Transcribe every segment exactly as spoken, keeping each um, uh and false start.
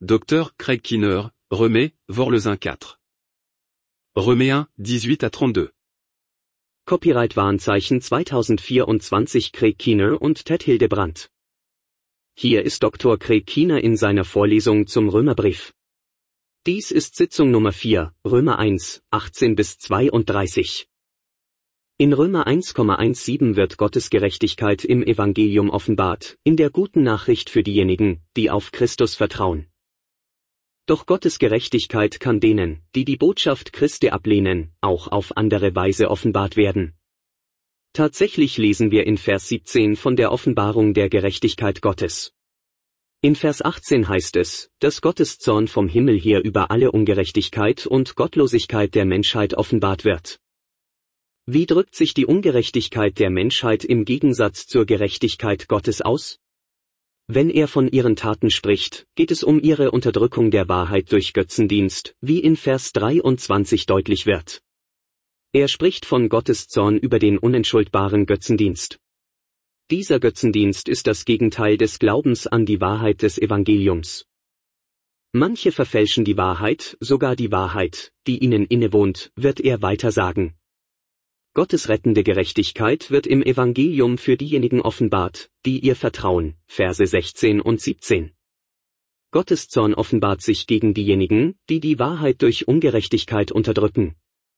Docteur Craig Keener, remet, Vorlesin quatre. Remet un, dix-huit à trente-deux. Copyright-Warnzeichen zweitausendvierundzwanzig Craig Keener und Ted Hildebrandt. Hier ist Doktor Craig Keener in seiner Vorlesung zum Römerbrief. Dies ist Sitzung Nummer vier, Römer eins, achtzehn bis zweiunddreißig. In Römer eins Komma siebzehn wird Gottes Gerechtigkeit im Evangelium offenbart, in der guten Nachricht für diejenigen, die auf Christus vertrauen. Doch Gottes Gerechtigkeit kann denen, die die Botschaft Christi ablehnen, auch auf andere Weise offenbart werden. Tatsächlich lesen wir in Vers siebzehn von der Offenbarung der Gerechtigkeit Gottes. In Vers achtzehn heißt es, dass Gottes Zorn vom Himmel her über alle Ungerechtigkeit und Gottlosigkeit der Menschheit offenbart wird. Wie drückt sich die Ungerechtigkeit der Menschheit im Gegensatz zur Gerechtigkeit Gottes aus? Wenn er von ihren Taten spricht, geht es um ihre Unterdrückung der Wahrheit durch Götzendienst, wie in Vers dreiundzwanzig deutlich wird. Er spricht von Gottes Zorn über den unentschuldbaren Götzendienst. Dieser Götzendienst ist das Gegenteil des Glaubens an die Wahrheit des Evangeliums. Manche verfälschen die Wahrheit, sogar die Wahrheit, die ihnen innewohnt, wird er weiter sagen. Gottes rettende Gerechtigkeit wird im Evangelium für diejenigen offenbart, die ihr vertrauen, Verse sechzehn und siebzehn. Gottes Zorn offenbart sich gegen diejenigen, die die Wahrheit durch Ungerechtigkeit unterdrücken.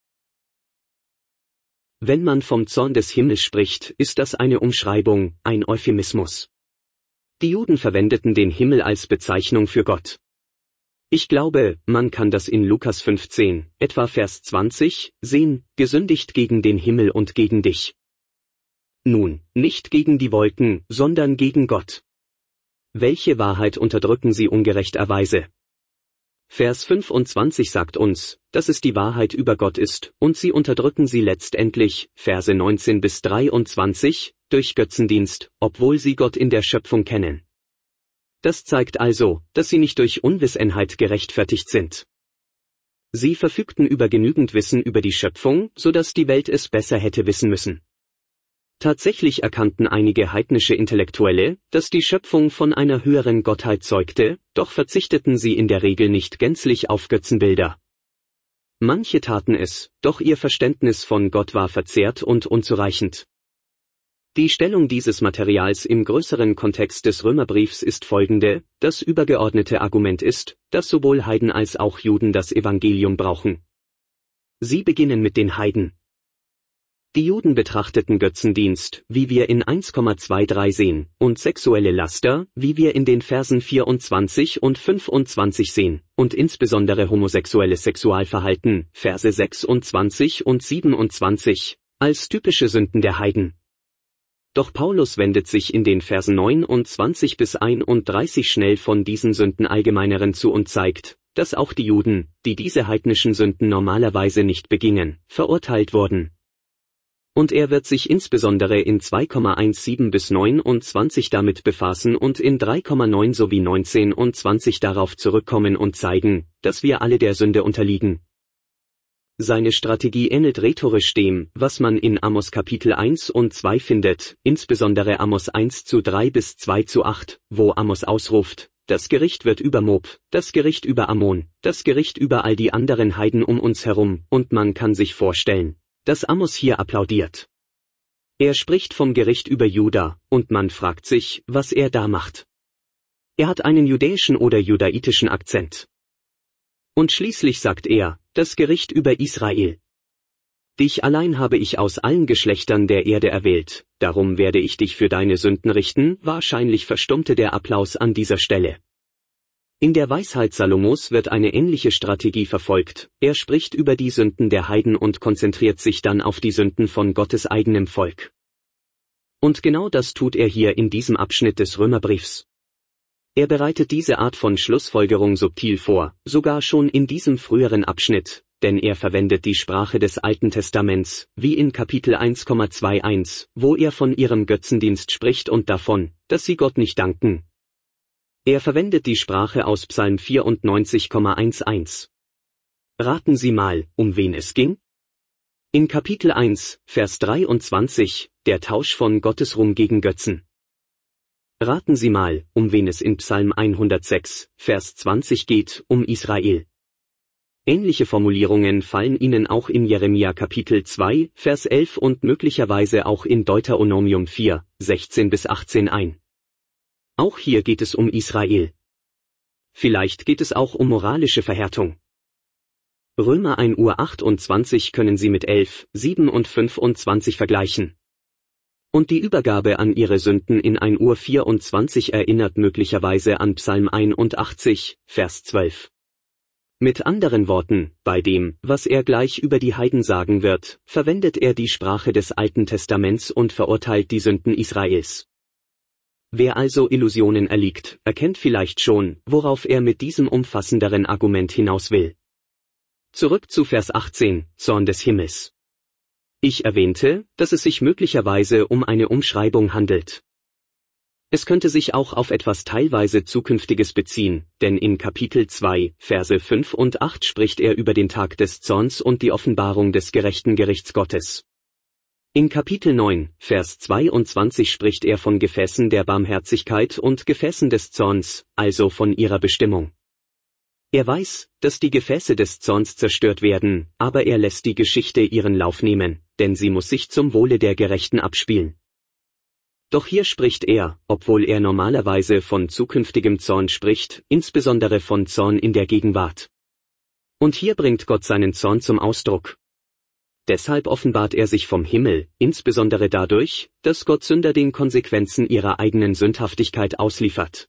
Wenn man vom Zorn des Himmels spricht, ist das eine Umschreibung, ein Euphemismus. Die Juden verwendeten den Himmel als Bezeichnung für Gott. Ich glaube, man kann das in Lukas fünfzehn, etwa Vers zwanzig, sehen, gesündigt gegen den Himmel und gegen dich. Nun, nicht gegen die Wolken, sondern gegen Gott. Welche Wahrheit unterdrücken sie ungerechterweise? Vers fünfundzwanzig sagt uns, dass es die Wahrheit über Gott ist, und sie unterdrücken sie letztendlich, Verse neunzehn bis dreiundzwanzig, durch Götzendienst, obwohl sie Gott in der Schöpfung kennen. Das zeigt also, dass sie nicht durch Unwissenheit gerechtfertigt sind. Sie verfügten über genügend Wissen über die Schöpfung, so dass die Welt es besser hätte wissen müssen. Tatsächlich erkannten einige heidnische Intellektuelle, dass die Schöpfung von einer höheren Gottheit zeugte, doch verzichteten sie in der Regel nicht gänzlich auf Götzenbilder. Manche taten es, doch ihr Verständnis von Gott war verzerrt und unzureichend. Die Stellung dieses Materials im größeren Kontext des Römerbriefs ist folgende: Das übergeordnete Argument ist, dass sowohl Heiden als auch Juden das Evangelium brauchen. Sie beginnen mit den Heiden. Die Juden betrachteten Götzendienst, wie wir in eins Komma dreiundzwanzig sehen, und sexuelle Laster, wie wir in den Versen vierundzwanzig und fünfundzwanzig sehen, und insbesondere homosexuelles Sexualverhalten, Verse sechsundzwanzig und siebenundzwanzig, als typische Sünden der Heiden. Doch Paulus wendet sich in den Versen neunundzwanzig bis einunddreißig schnell von diesen Sünden allgemeineren zu und zeigt, dass auch die Juden, die diese heidnischen Sünden normalerweise nicht begingen, verurteilt wurden. Und er wird sich insbesondere in zwei Komma siebzehn bis neunundzwanzig damit befassen und in drei Komma neun sowie neunzehn und zwanzig darauf zurückkommen und zeigen, dass wir alle der Sünde unterliegen. Seine Strategie ähnelt rhetorisch dem, was man in Amos Kapitel eins und zwei findet, insbesondere Amos eins zu drei bis zwei zu acht, wo Amos ausruft: Das Gericht wird über Moab, das Gericht über Ammon, das Gericht über all die anderen Heiden um uns herum, und man kann sich vorstellen, dass Amos hier applaudiert. Er spricht vom Gericht über Juda, und man fragt sich, was er da macht. Er hat einen judäischen oder judaitischen Akzent. Und schließlich sagt er: Das Gericht über Israel. Dich allein habe ich aus allen Geschlechtern der Erde erwählt, darum werde ich dich für deine Sünden richten. Wahrscheinlich verstummte der Applaus an dieser Stelle. In der Weisheit Salomos wird eine ähnliche Strategie verfolgt. Er spricht über die Sünden der Heiden und konzentriert sich dann auf die Sünden von Gottes eigenem Volk. Und genau das tut er hier in diesem Abschnitt des Römerbriefs. Er bereitet diese Art von Schlussfolgerung subtil vor, sogar schon in diesem früheren Abschnitt, denn er verwendet die Sprache des Alten Testaments, wie in Kapitel eins Komma einundzwanzig, wo er von ihrem Götzendienst spricht und davon, dass sie Gott nicht danken. Er verwendet die Sprache aus Psalm vierundneunzig Komma elf. Raten Sie mal, um wen es ging? In Kapitel eins, Vers dreiundzwanzig, der Tausch von Gottes Ruhm gegen Götzen. Raten Sie mal, um wen es in Psalm hundertsechs, Vers zwanzig geht, um Israel. Ähnliche Formulierungen fallen Ihnen auch in Jeremia Kapitel zwei, Vers elf und möglicherweise auch in Deuteronomium vier, sechzehn bis achtzehn ein. Auch hier geht es um Israel. Vielleicht geht es auch um moralische Verhärtung. Römer eins Uhr achtundzwanzig können Sie mit elf, sieben und fünfundzwanzig vergleichen. Und die Übergabe an ihre Sünden in eins Uhr vierundzwanzig erinnert möglicherweise an Psalm einundachtzig, Vers zwölf. Mit anderen Worten, bei dem, was er gleich über die Heiden sagen wird, verwendet er die Sprache des Alten Testaments und verurteilt die Sünden Israels. Wer also Illusionen erliegt, erkennt vielleicht schon, worauf er mit diesem umfassenderen Argument hinaus will. Zurück zu Vers achtzehn, Zorn des Himmels. Ich erwähnte, dass es sich möglicherweise um eine Umschreibung handelt. Es könnte sich auch auf etwas teilweise Zukünftiges beziehen, denn in Kapitel zwei, Verse fünf und acht spricht er über den Tag des Zorns und die Offenbarung des gerechten Gerichts Gottes. In Kapitel neun, Vers zweiundzwanzig spricht er von Gefäßen der Barmherzigkeit und Gefäßen des Zorns, also von ihrer Bestimmung. Er weiß, dass die Gefäße des Zorns zerstört werden, aber er lässt die Geschichte ihren Lauf nehmen, denn sie muss sich zum Wohle der Gerechten abspielen. Doch hier spricht er, obwohl er normalerweise von zukünftigem Zorn spricht, insbesondere von Zorn in der Gegenwart. Und hier bringt Gott seinen Zorn zum Ausdruck. Deshalb offenbart er sich vom Himmel, insbesondere dadurch, dass Gott Sünder den Konsequenzen ihrer eigenen Sündhaftigkeit ausliefert.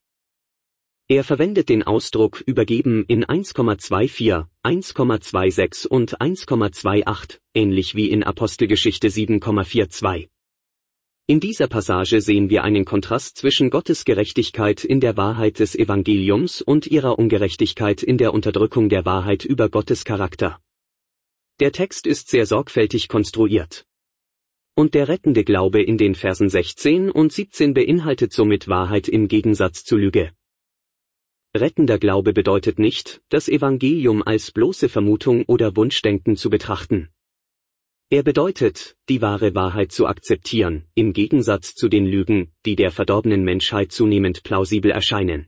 Er verwendet den Ausdruck übergeben in eins Komma vierundzwanzig, eins Komma sechsundzwanzig und eins Komma achtundzwanzig, ähnlich wie in Apostelgeschichte sieben Komma zweiundvierzig. In dieser Passage sehen wir einen Kontrast zwischen Gottes Gerechtigkeit in der Wahrheit des Evangeliums und ihrer Ungerechtigkeit in der Unterdrückung der Wahrheit über Gottes Charakter. Der Text ist sehr sorgfältig konstruiert. Und der rettende Glaube in den Versen sechzehn und siebzehn beinhaltet somit Wahrheit im Gegensatz zu Lüge. Rettender Glaube bedeutet nicht, das Evangelium als bloße Vermutung oder Wunschdenken zu betrachten. Er bedeutet, die wahre Wahrheit zu akzeptieren, im Gegensatz zu den Lügen, die der verdorbenen Menschheit zunehmend plausibel erscheinen.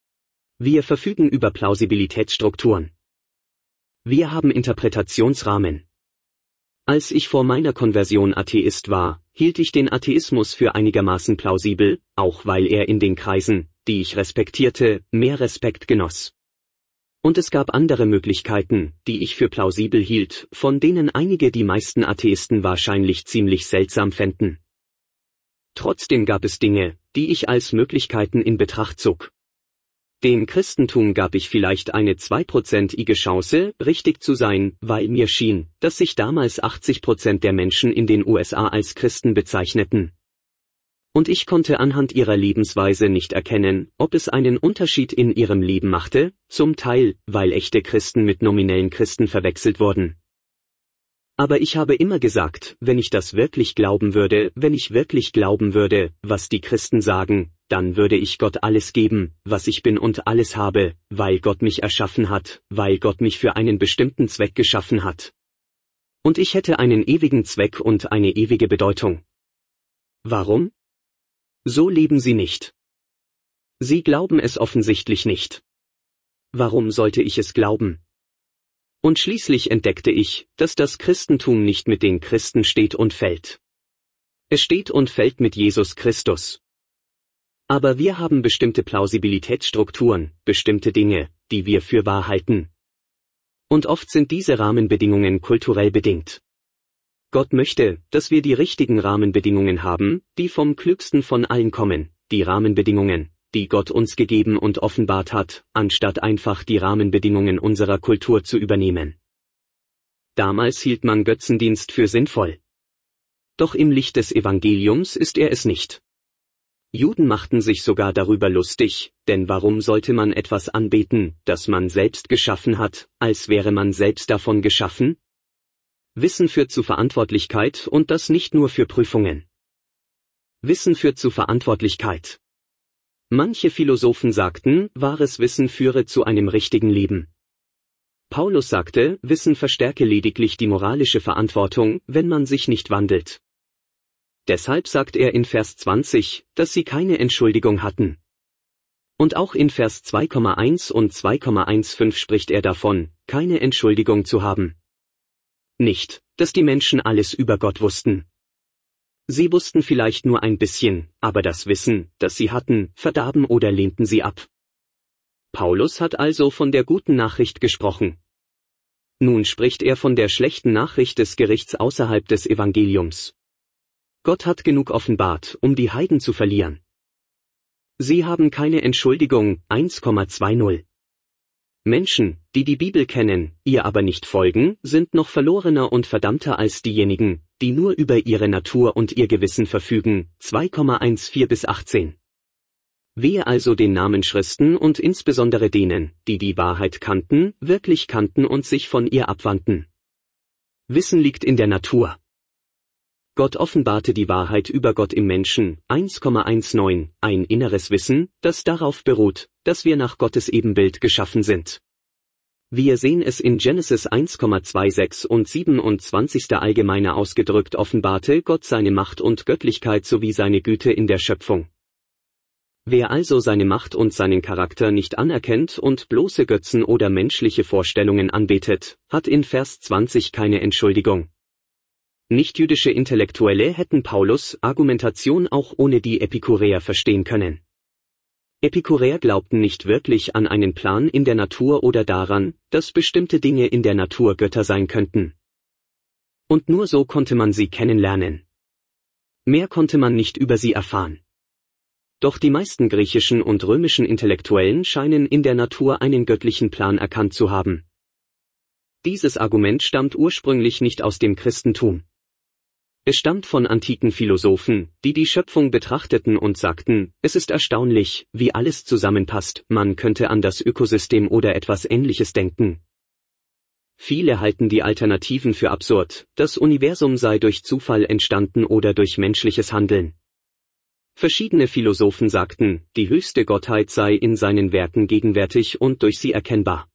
Wir verfügen über Plausibilitätsstrukturen. Wir haben Interpretationsrahmen. Als ich vor meiner Konversion Atheist war, hielt ich den Atheismus für einigermaßen plausibel, auch weil er in den Kreisen, die ich respektierte, mehr Respekt genoss. Und es gab andere Möglichkeiten, die ich für plausibel hielt, von denen einige die meisten Atheisten wahrscheinlich ziemlich seltsam fänden. Trotzdem gab es Dinge, die ich als Möglichkeiten in Betracht zog. Dem Christentum gab ich vielleicht eine zweiprozentige Chance, richtig zu sein, weil mir schien, dass sich damals achtzig Prozent der Menschen in den U S A als Christen bezeichneten. Und ich konnte anhand ihrer Lebensweise nicht erkennen, ob es einen Unterschied in ihrem Leben machte, zum Teil, weil echte Christen mit nominellen Christen verwechselt wurden. Aber ich habe immer gesagt, wenn ich das wirklich glauben würde, wenn ich wirklich glauben würde, was die Christen sagen, dann würde ich Gott alles geben, was ich bin und alles habe, weil Gott mich erschaffen hat, weil Gott mich für einen bestimmten Zweck geschaffen hat. Und ich hätte einen ewigen Zweck und eine ewige Bedeutung. Warum? So leben sie nicht. Sie glauben es offensichtlich nicht. Warum sollte ich es glauben? Und schließlich entdeckte ich, dass das Christentum nicht mit den Christen steht und fällt. Es steht und fällt mit Jesus Christus. Aber wir haben bestimmte Plausibilitätsstrukturen, bestimmte Dinge, die wir für wahr halten. Und oft sind diese Rahmenbedingungen kulturell bedingt. Gott möchte, dass wir die richtigen Rahmenbedingungen haben, die vom Klügsten von allen kommen, die Rahmenbedingungen, die Gott uns gegeben und offenbart hat, anstatt einfach die Rahmenbedingungen unserer Kultur zu übernehmen. Damals hielt man Götzendienst für sinnvoll. Doch im Licht des Evangeliums ist er es nicht. Juden machten sich sogar darüber lustig, denn warum sollte man etwas anbeten, das man selbst geschaffen hat, als wäre man selbst davon geschaffen? Wissen führt zu Verantwortlichkeit und das nicht nur für Prüfungen. Wissen führt zu Verantwortlichkeit. Manche Philosophen sagten, wahres Wissen führe zu einem richtigen Leben. Paulus sagte, Wissen verstärke lediglich die moralische Verantwortung, wenn man sich nicht wandelt. Deshalb sagt er in Vers zwanzig, dass sie keine Entschuldigung hatten. Und auch in Vers zwei Komma eins und zwei Komma fünfzehn spricht er davon, keine Entschuldigung zu haben. Nicht, dass die Menschen alles über Gott wussten. Sie wussten vielleicht nur ein bisschen, aber das Wissen, das sie hatten, verdarben oder lehnten sie ab. Paulus hat also von der guten Nachricht gesprochen. Nun spricht er von der schlechten Nachricht des Gerichts außerhalb des Evangeliums. Gott hat genug offenbart, um die Heiden zu verlieren. Sie haben keine Entschuldigung, eins Komma zwanzig. Menschen, die die Bibel kennen, ihr aber nicht folgen, sind noch verlorener und verdammter als diejenigen, die nur über ihre Natur und ihr Gewissen verfügen, zwei Komma vierzehn bis achtzehn. Wehe also den Namenschristen und insbesondere denen, die die Wahrheit kannten, wirklich kannten und sich von ihr abwandten. Wissen liegt in der Natur. Gott offenbarte die Wahrheit über Gott im Menschen, eins Komma neunzehn, ein inneres Wissen, das darauf beruht, dass wir nach Gottes Ebenbild geschaffen sind. Wir sehen es in Genesis eins Komma sechsundzwanzig und siebenundzwanzig. Allgemeiner ausgedrückt offenbarte Gott seine Macht und Göttlichkeit sowie seine Güte in der Schöpfung. Wer also seine Macht und seinen Charakter nicht anerkennt und bloße Götzen oder menschliche Vorstellungen anbetet, hat in Vers zwanzig keine Entschuldigung. Nichtjüdische Intellektuelle hätten Paulus' Argumentation auch ohne die Epikureer verstehen können. Epikureer glaubten nicht wirklich an einen Plan in der Natur oder daran, dass bestimmte Dinge in der Natur Götter sein könnten. Und nur so konnte man sie kennenlernen. Mehr konnte man nicht über sie erfahren. Doch die meisten griechischen und römischen Intellektuellen scheinen in der Natur einen göttlichen Plan erkannt zu haben. Dieses Argument stammt ursprünglich nicht aus dem Christentum. Es stammt von antiken Philosophen, die die Schöpfung betrachteten und sagten, es ist erstaunlich, wie alles zusammenpasst, man könnte an das Ökosystem oder etwas Ähnliches denken. Viele halten die Alternativen für absurd, das Universum sei durch Zufall entstanden oder durch menschliches Handeln. Verschiedene Philosophen sagten, die höchste Gottheit sei in seinen Werken gegenwärtig und durch sie erkennbar.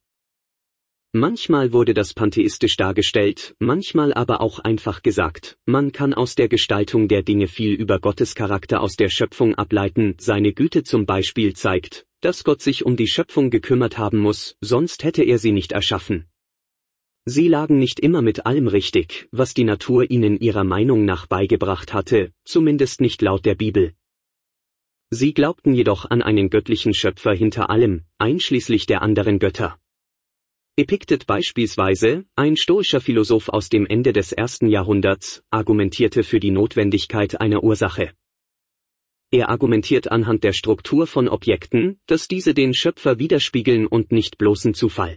Manchmal wurde das pantheistisch dargestellt, manchmal aber auch einfach gesagt, man kann aus der Gestaltung der Dinge viel über Gottes Charakter aus der Schöpfung ableiten, seine Güte zum Beispiel zeigt, dass Gott sich um die Schöpfung gekümmert haben muss, sonst hätte er sie nicht erschaffen. Sie lagen nicht immer mit allem richtig, was die Natur ihnen ihrer Meinung nach beigebracht hatte, zumindest nicht laut der Bibel. Sie glaubten jedoch an einen göttlichen Schöpfer hinter allem, einschließlich der anderen Götter. Epiktet beispielsweise, ein stoischer Philosoph aus dem Ende des ersten Jahrhunderts, argumentierte für die Notwendigkeit einer Ursache. Er argumentiert anhand der Struktur von Objekten, dass diese den Schöpfer widerspiegeln und nicht bloßen Zufall.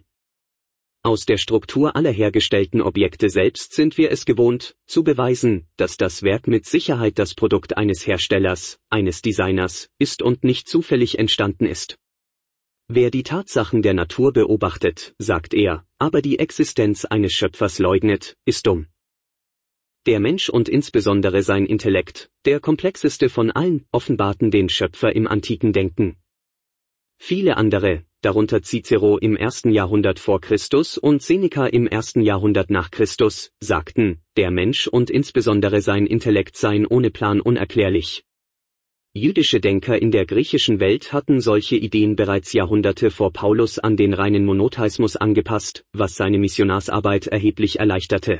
Aus der Struktur aller hergestellten Objekte selbst sind wir es gewohnt, zu beweisen, dass das Werk mit Sicherheit das Produkt eines Herstellers, eines Designers, ist und nicht zufällig entstanden ist. Wer die Tatsachen der Natur beobachtet, sagt er, aber die Existenz eines Schöpfers leugnet, ist dumm. Der Mensch und insbesondere sein Intellekt, der komplexeste von allen, offenbarten den Schöpfer im antiken Denken. Viele andere, darunter Cicero im ersten Jahrhundert vor Christus und Seneca im ersten Jahrhundert nach Christus, sagten, der Mensch und insbesondere sein Intellekt seien ohne Plan unerklärlich. Jüdische Denker in der griechischen Welt hatten solche Ideen bereits Jahrhunderte vor Paulus an den reinen Monotheismus angepasst, was seine Missionarsarbeit erheblich erleichterte.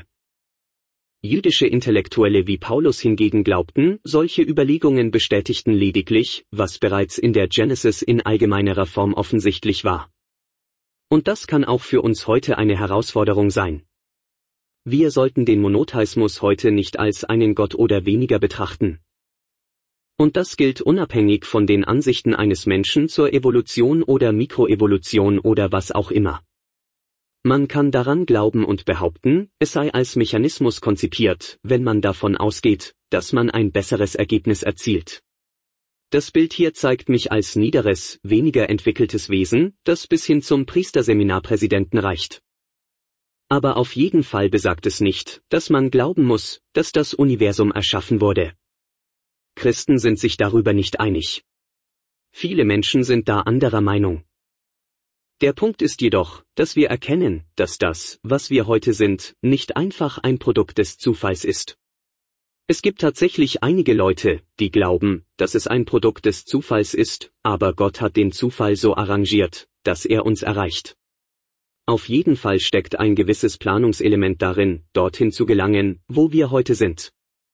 Jüdische Intellektuelle wie Paulus hingegen glaubten, solche Überlegungen bestätigten lediglich, was bereits in der Genesis in allgemeinerer Form offensichtlich war. Und das kann auch für uns heute eine Herausforderung sein. Wir sollten den Monotheismus heute nicht als einen Gott oder weniger betrachten. Und das gilt unabhängig von den Ansichten eines Menschen zur Evolution oder Mikroevolution oder was auch immer. Man kann daran glauben und behaupten, es sei als Mechanismus konzipiert, wenn man davon ausgeht, dass man ein besseres Ergebnis erzielt. Das Bild hier zeigt mich als niederes, weniger entwickeltes Wesen, das bis hin zum Priesterseminarpräsidenten reicht. Aber auf jeden Fall besagt es nicht, dass man glauben muss, dass das Universum erschaffen wurde. Christen sind sich darüber nicht einig. Viele Menschen sind da anderer Meinung. Der Punkt ist jedoch, dass wir erkennen, dass das, was wir heute sind, nicht einfach ein Produkt des Zufalls ist. Es gibt tatsächlich einige Leute, die glauben, dass es ein Produkt des Zufalls ist, aber Gott hat den Zufall so arrangiert, dass er uns erreicht. Auf jeden Fall steckt ein gewisses Planungselement darin, dorthin zu gelangen, wo wir heute sind.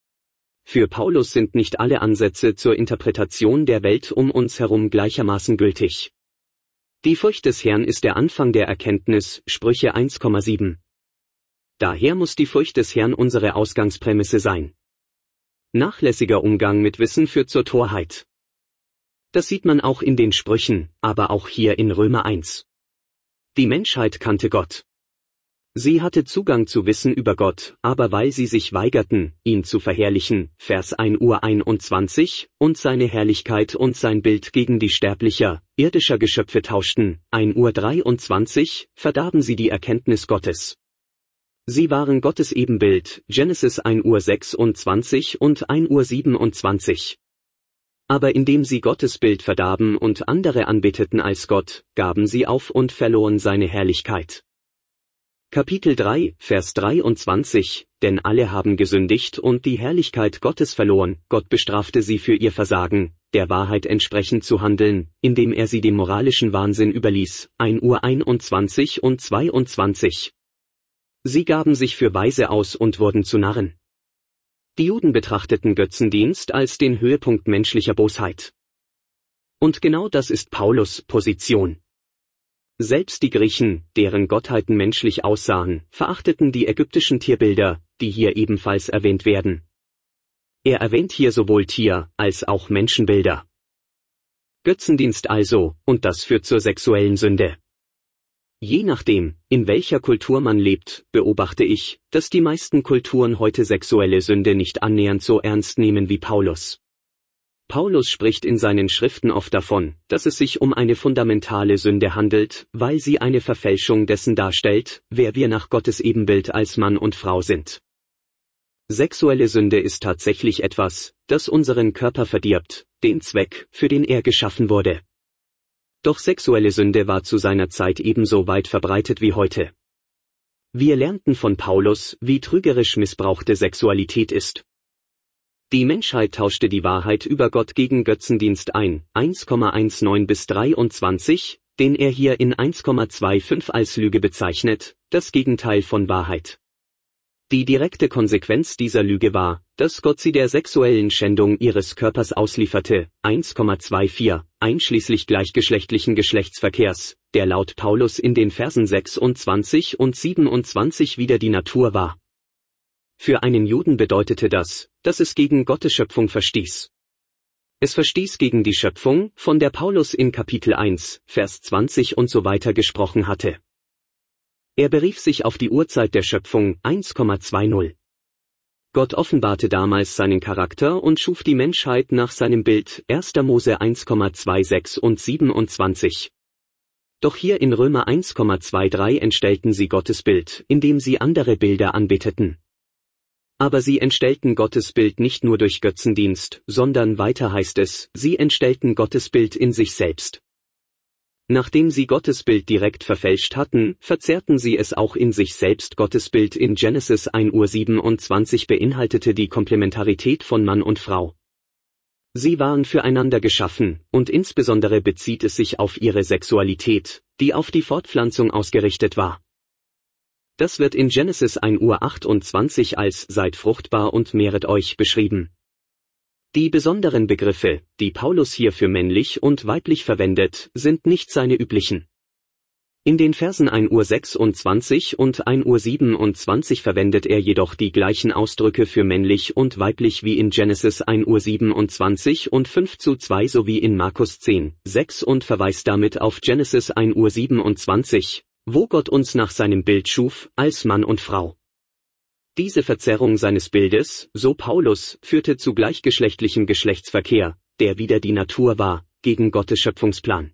Für Paulus sind nicht alle Ansätze zur Interpretation der Welt um uns herum gleichermaßen gültig. Die Furcht des Herrn ist der Anfang der Erkenntnis, Sprüche eins Komma sieben. Daher muss die Furcht des Herrn unsere Ausgangsprämisse sein. Nachlässiger Umgang mit Wissen führt zur Torheit. Das sieht man auch in den Sprüchen, aber auch hier in Römer eins. Die Menschheit kannte Gott. Sie hatte Zugang zu Wissen über Gott, aber weil sie sich weigerten, ihn zu verherrlichen, Vers eins Uhr einundzwanzig, und seine Herrlichkeit und sein Bild gegen die sterblicher, irdischer Geschöpfe tauschten, eins Uhr dreiundzwanzig, verdarben sie die Erkenntnis Gottes. Sie waren Gottes Ebenbild, Genesis eins Uhr sechsundzwanzig und eins Uhr siebenundzwanzig. Aber indem sie Gottes Bild verdarben und andere anbeteten als Gott, gaben sie auf und verloren seine Herrlichkeit. Kapitel drei, Vers dreiundzwanzig, denn alle haben gesündigt und die Herrlichkeit Gottes verloren, Gott bestrafte sie für ihr Versagen, der Wahrheit entsprechend zu handeln, indem er sie dem moralischen Wahnsinn überließ, eins Uhr einundzwanzig und zweiundzwanzig. Sie gaben sich für weise aus und wurden zu Narren. Die Juden betrachteten Götzendienst als den Höhepunkt menschlicher Bosheit. Und genau das ist Paulus' Position. Selbst die Griechen, deren Gottheiten menschlich aussahen, verachteten die ägyptischen Tierbilder, die hier ebenfalls erwähnt werden. Er erwähnt hier sowohl Tier- als auch Menschenbilder. Götzendienst also, und das führt zur sexuellen Sünde. Je nachdem, in welcher Kultur man lebt, beobachte ich, dass die meisten Kulturen heute sexuelle Sünde nicht annähernd so ernst nehmen wie Paulus. Paulus spricht in seinen Schriften oft davon, dass es sich um eine fundamentale Sünde handelt, weil sie eine Verfälschung dessen darstellt, wer wir nach Gottes Ebenbild als Mann und Frau sind. Sexuelle Sünde ist tatsächlich etwas, das unseren Körper verdirbt, den Zweck, für den er geschaffen wurde. Doch sexuelle Sünde war zu seiner Zeit ebenso weit verbreitet wie heute. Wir lernten von Paulus, wie trügerisch missbrauchte Sexualität ist. Die Menschheit tauschte die Wahrheit über Gott gegen Götzendienst ein, eins Komma neunzehn bis dreiundzwanzig, den er hier in eins Komma fünfundzwanzig als Lüge bezeichnet, das Gegenteil von Wahrheit. Die direkte Konsequenz dieser Lüge war, dass Gott sie der sexuellen Schändung ihres Körpers auslieferte, eins Komma vierundzwanzig, einschließlich gleichgeschlechtlichen Geschlechtsverkehrs, der laut Paulus in den Versen sechsundzwanzig und siebenundzwanzig wieder die Natur war. Für einen Juden bedeutete das, dass es gegen Gottes Schöpfung verstieß. Es verstieß gegen die Schöpfung, von der Paulus in Kapitel eins, Vers zwanzig und so weiter gesprochen hatte. Er berief sich auf die Urzeit der Schöpfung, eins Komma zwanzig. Gott offenbarte damals seinen Charakter und schuf die Menschheit nach seinem Bild, erster Mose eins Komma sechsundzwanzig und siebenundzwanzig. Doch hier in Römer eins Komma dreiundzwanzig entstellten sie Gottes Bild, indem sie andere Bilder anbeteten. Aber sie entstellten Gottes Bild nicht nur durch Götzendienst, sondern weiter heißt es, sie entstellten Gottes Bild in sich selbst. Nachdem sie Gottes Bild direkt verfälscht hatten, verzerrten sie es auch in sich selbst. Gottes Bild in Genesis eins Uhr siebenundzwanzig beinhaltete die Komplementarität von Mann und Frau. Sie waren füreinander geschaffen, und insbesondere bezieht es sich auf ihre Sexualität, die auf die Fortpflanzung ausgerichtet war. Das wird in Genesis eins Uhr achtundzwanzig als »Seid fruchtbar und mehret euch« beschrieben. Die besonderen Begriffe, die Paulus hier für männlich und weiblich verwendet, sind nicht seine üblichen. In den Versen eins Uhr sechsundzwanzig und eins Uhr siebenundzwanzig verwendet er jedoch die gleichen Ausdrücke für männlich und weiblich wie in Genesis eins Uhr siebenundzwanzig und fünf zu zwei sowie in Markus zehn, sechs und verweist damit auf Genesis eins Uhr siebenundzwanzig, wo Gott uns nach seinem Bild schuf, als Mann und Frau. Diese Verzerrung seines Bildes, so Paulus, führte zu gleichgeschlechtlichem Geschlechtsverkehr, der wieder die Natur war, gegen Gottes Schöpfungsplan.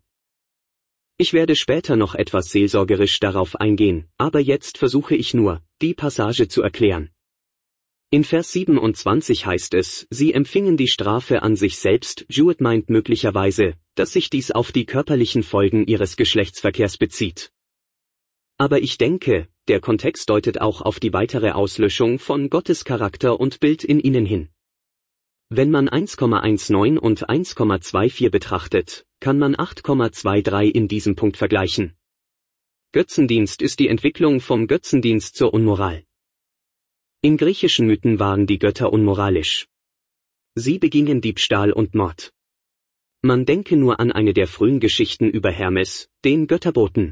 Ich werde später noch etwas seelsorgerisch darauf eingehen, aber jetzt versuche ich nur, die Passage zu erklären. In Vers siebenundzwanzig heißt es, sie empfingen die Strafe an sich selbst. Jewett meint möglicherweise, dass sich dies auf die körperlichen Folgen ihres Geschlechtsverkehrs bezieht. Aber ich denke, der Kontext deutet auch auf die weitere Auslöschung von Gottes Charakter und Bild in ihnen hin. Wenn man eins Komma neunzehn und eins Komma vierundzwanzig betrachtet, kann man acht Komma dreiundzwanzig in diesem Punkt vergleichen. Götzendienst ist die Entwicklung vom Götzendienst zur Unmoral. In griechischen Mythen waren die Götter unmoralisch. Sie begingen Diebstahl und Mord. Man denke nur an eine der frühen Geschichten über Hermes, den Götterboten.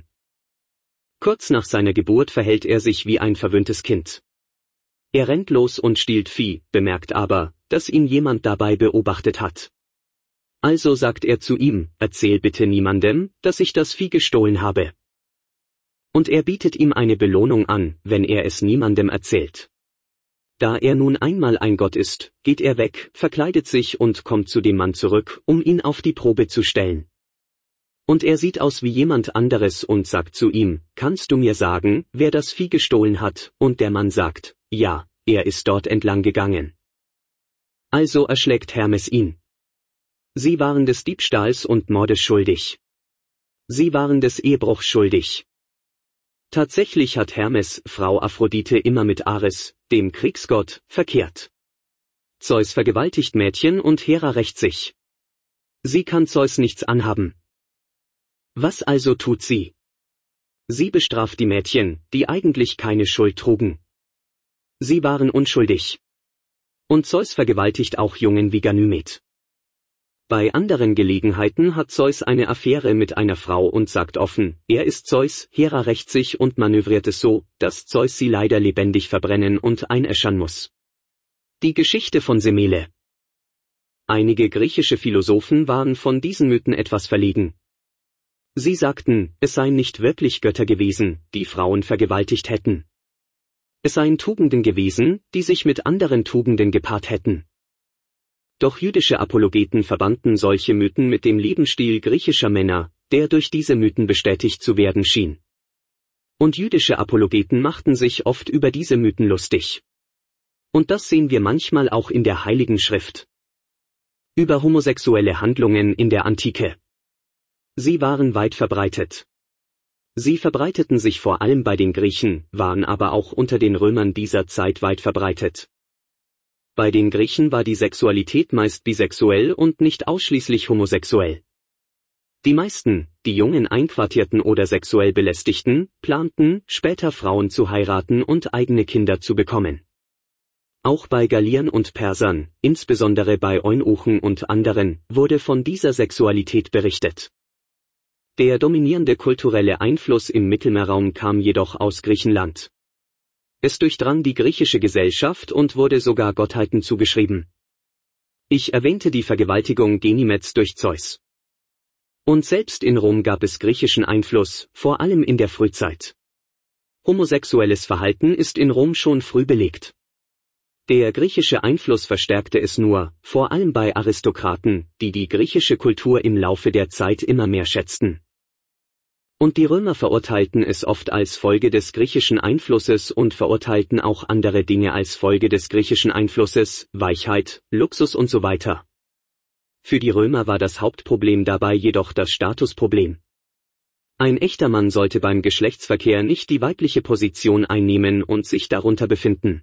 Kurz nach seiner Geburt verhält er sich wie ein verwöhntes Kind. Er rennt los und stiehlt Vieh, bemerkt aber, dass ihn jemand dabei beobachtet hat. Also sagt er zu ihm, erzähl bitte niemandem, dass ich das Vieh gestohlen habe. Und er bietet ihm eine Belohnung an, wenn er es niemandem erzählt. Da er nun einmal ein Gott ist, geht er weg, verkleidet sich und kommt zu dem Mann zurück, um ihn auf die Probe zu stellen. Und er sieht aus wie jemand anderes und sagt zu ihm, kannst du mir sagen, wer das Vieh gestohlen hat? Und der Mann sagt, ja, er ist dort entlang gegangen. Also erschlägt Hermes ihn. Sie waren des Diebstahls und Mordes schuldig. Sie waren des Ehebruchs schuldig. Tatsächlich hat Hermes, Frau Aphrodite, immer mit Ares, dem Kriegsgott, verkehrt. Zeus vergewaltigt Mädchen und Hera rächt sich. Sie kann Zeus nichts anhaben. Was also tut sie? Sie bestraft die Mädchen, die eigentlich keine Schuld trugen. Sie waren unschuldig. Und Zeus vergewaltigt auch Jungen wie Ganymed. Bei anderen Gelegenheiten hat Zeus eine Affäre mit einer Frau und sagt offen, er ist Zeus, Hera rächt sich und manövriert es so, dass Zeus sie leider lebendig verbrennen und einäschern muss. Die Geschichte von Semele. Einige griechische Philosophen waren von diesen Mythen etwas verlegen. Sie sagten, es seien nicht wirklich Götter gewesen, die Frauen vergewaltigt hätten. Es seien Tugenden gewesen, die sich mit anderen Tugenden gepaart hätten. Doch jüdische Apologeten verbanden solche Mythen mit dem Lebensstil griechischer Männer, der durch diese Mythen bestätigt zu werden schien. Und jüdische Apologeten machten sich oft über diese Mythen lustig. Und das sehen wir manchmal auch in der Heiligen Schrift. Über homosexuelle Handlungen in der Antike. Sie waren weit verbreitet. Sie verbreiteten sich vor allem bei den Griechen, waren aber auch unter den Römern dieser Zeit weit verbreitet. Bei den Griechen war die Sexualität meist bisexuell und nicht ausschließlich homosexuell. Die meisten, die Jungen einquartierten oder sexuell belästigten, planten, später Frauen zu heiraten und eigene Kinder zu bekommen. Auch bei Galliern und Persern, insbesondere bei Eunuchen und anderen, wurde von dieser Sexualität berichtet. Der dominierende kulturelle Einfluss im Mittelmeerraum kam jedoch aus Griechenland. Es durchdrang die griechische Gesellschaft und wurde sogar Gottheiten zugeschrieben. Ich erwähnte die Vergewaltigung Ganymeds durch Zeus. Und selbst in Rom gab es griechischen Einfluss, vor allem in der Frühzeit. Homosexuelles Verhalten ist in Rom schon früh belegt. Der griechische Einfluss verstärkte es nur, vor allem bei Aristokraten, die die griechische Kultur im Laufe der Zeit immer mehr schätzten. Und die Römer verurteilten es oft als Folge des griechischen Einflusses und verurteilten auch andere Dinge als Folge des griechischen Einflusses, Weichheit, Luxus und so weiter. Für die Römer war das Hauptproblem dabei jedoch das Statusproblem. Ein echter Mann sollte beim Geschlechtsverkehr nicht die weibliche Position einnehmen und sich darunter befinden.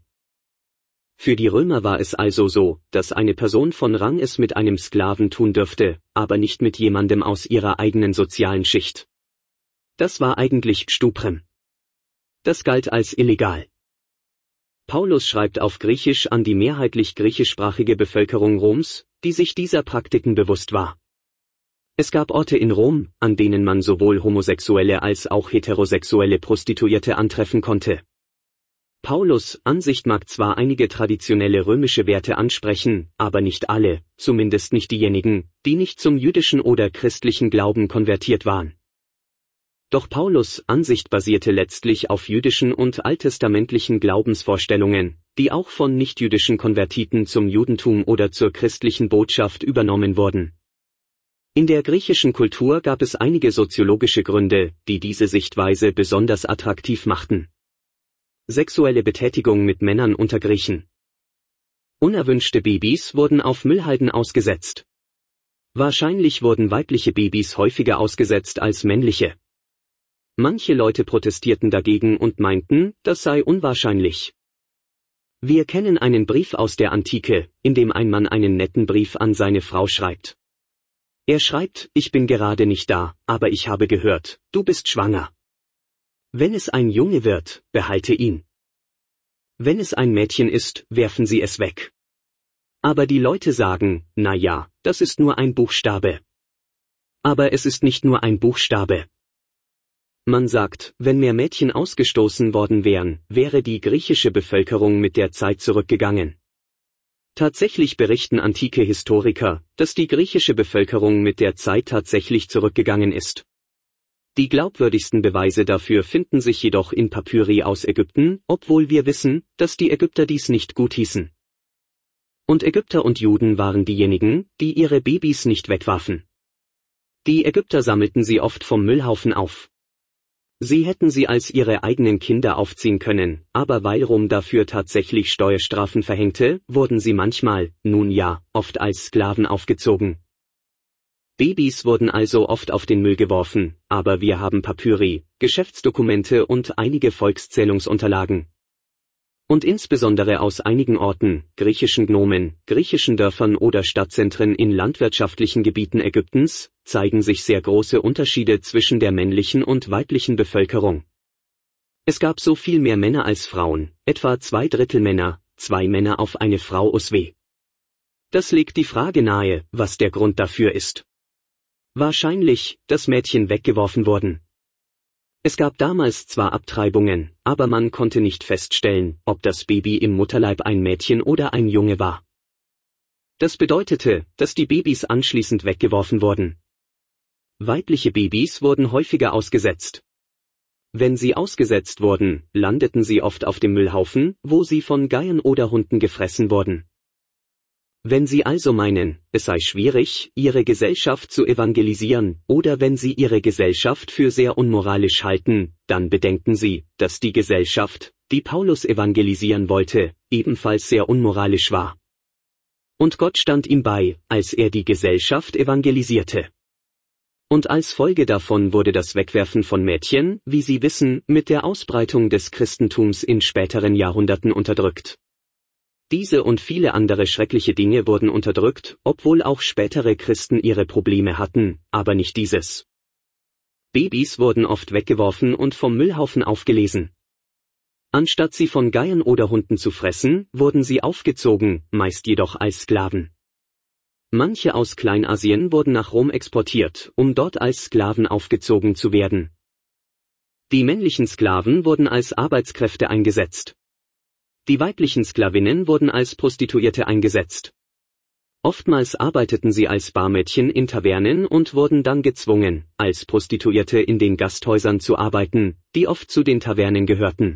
Für die Römer war es also so, dass eine Person von Rang es mit einem Sklaven tun dürfte, aber nicht mit jemandem aus ihrer eigenen sozialen Schicht. Das war eigentlich Stuprem. Das galt als illegal. Paulus schreibt auf Griechisch an die mehrheitlich griechischsprachige Bevölkerung Roms, die sich dieser Praktiken bewusst war. Es gab Orte in Rom, an denen man sowohl homosexuelle als auch heterosexuelle Prostituierte antreffen konnte. Paulus' Ansicht mag zwar einige traditionelle römische Werte ansprechen, aber nicht alle, zumindest nicht diejenigen, die nicht zum jüdischen oder christlichen Glauben konvertiert waren. Doch Paulus' Ansicht basierte letztlich auf jüdischen und alttestamentlichen Glaubensvorstellungen, die auch von nichtjüdischen Konvertiten zum Judentum oder zur christlichen Botschaft übernommen wurden. In der griechischen Kultur gab es einige soziologische Gründe, die diese Sichtweise besonders attraktiv machten. Sexuelle Betätigung mit Männern unter Griechen. Unerwünschte Babys wurden auf Müllhalden ausgesetzt. Wahrscheinlich wurden weibliche Babys häufiger ausgesetzt als männliche. Manche Leute protestierten dagegen und meinten, das sei unwahrscheinlich. Wir kennen einen Brief aus der Antike, in dem ein Mann einen netten Brief an seine Frau schreibt. Er schreibt, ich bin gerade nicht da, aber ich habe gehört, du bist schwanger. Wenn es ein Junge wird, behalte ihn. Wenn es ein Mädchen ist, werfen Sie es weg. Aber die Leute sagen, na ja, das ist nur ein Buchstabe. Aber es ist nicht nur ein Buchstabe. Man sagt, wenn mehr Mädchen ausgestoßen worden wären, wäre die griechische Bevölkerung mit der Zeit zurückgegangen. Tatsächlich berichten antike Historiker, dass die griechische Bevölkerung mit der Zeit tatsächlich zurückgegangen ist. Die glaubwürdigsten Beweise dafür finden sich jedoch in Papyri aus Ägypten, obwohl wir wissen, dass die Ägypter dies nicht guthießen. Und Ägypter und Juden waren diejenigen, die ihre Babys nicht wegwarfen. Die Ägypter sammelten sie oft vom Müllhaufen auf. Sie hätten sie als ihre eigenen Kinder aufziehen können, aber weil Rom dafür tatsächlich Steuerstrafen verhängte, wurden sie manchmal, nun ja, oft als Sklaven aufgezogen. Babys wurden also oft auf den Müll geworfen, aber wir haben Papyri, Geschäftsdokumente und einige Volkszählungsunterlagen. Und insbesondere aus einigen Orten, griechischen Gnomen, griechischen Dörfern oder Stadtzentren in landwirtschaftlichen Gebieten Ägyptens, zeigen sich sehr große Unterschiede zwischen der männlichen und weiblichen Bevölkerung. Es gab so viel mehr Männer als Frauen, etwa zwei Drittel Männer, zwei Männer auf eine Frau Usw. Das legt die Frage nahe, was der Grund dafür ist. Wahrscheinlich, dass Mädchen weggeworfen wurden. Es gab damals zwar Abtreibungen, aber man konnte nicht feststellen, ob das Baby im Mutterleib ein Mädchen oder ein Junge war. Das bedeutete, dass die Babys anschließend weggeworfen wurden. Weibliche Babys wurden häufiger ausgesetzt. Wenn sie ausgesetzt wurden, landeten sie oft auf dem Müllhaufen, wo sie von Geiern oder Hunden gefressen wurden. Wenn Sie also meinen, es sei schwierig, Ihre Gesellschaft zu evangelisieren, oder wenn Sie Ihre Gesellschaft für sehr unmoralisch halten, dann bedenken Sie, dass die Gesellschaft, die Paulus evangelisieren wollte, ebenfalls sehr unmoralisch war. Und Gott stand ihm bei, als er die Gesellschaft evangelisierte. Und als Folge davon wurde das Wegwerfen von Mädchen, wie Sie wissen, mit der Ausbreitung des Christentums in späteren Jahrhunderten unterdrückt. Diese und viele andere schreckliche Dinge wurden unterdrückt, obwohl auch spätere Christen ihre Probleme hatten, aber nicht dieses. Babys wurden oft weggeworfen und vom Müllhaufen aufgelesen. Anstatt sie von Geiern oder Hunden zu fressen, wurden sie aufgezogen, meist jedoch als Sklaven. Manche aus Kleinasien wurden nach Rom exportiert, um dort als Sklaven aufgezogen zu werden. Die männlichen Sklaven wurden als Arbeitskräfte eingesetzt. Die weiblichen Sklavinnen wurden als Prostituierte eingesetzt. Oftmals arbeiteten sie als Barmädchen in Tavernen und wurden dann gezwungen, als Prostituierte in den Gasthäusern zu arbeiten, die oft zu den Tavernen gehörten.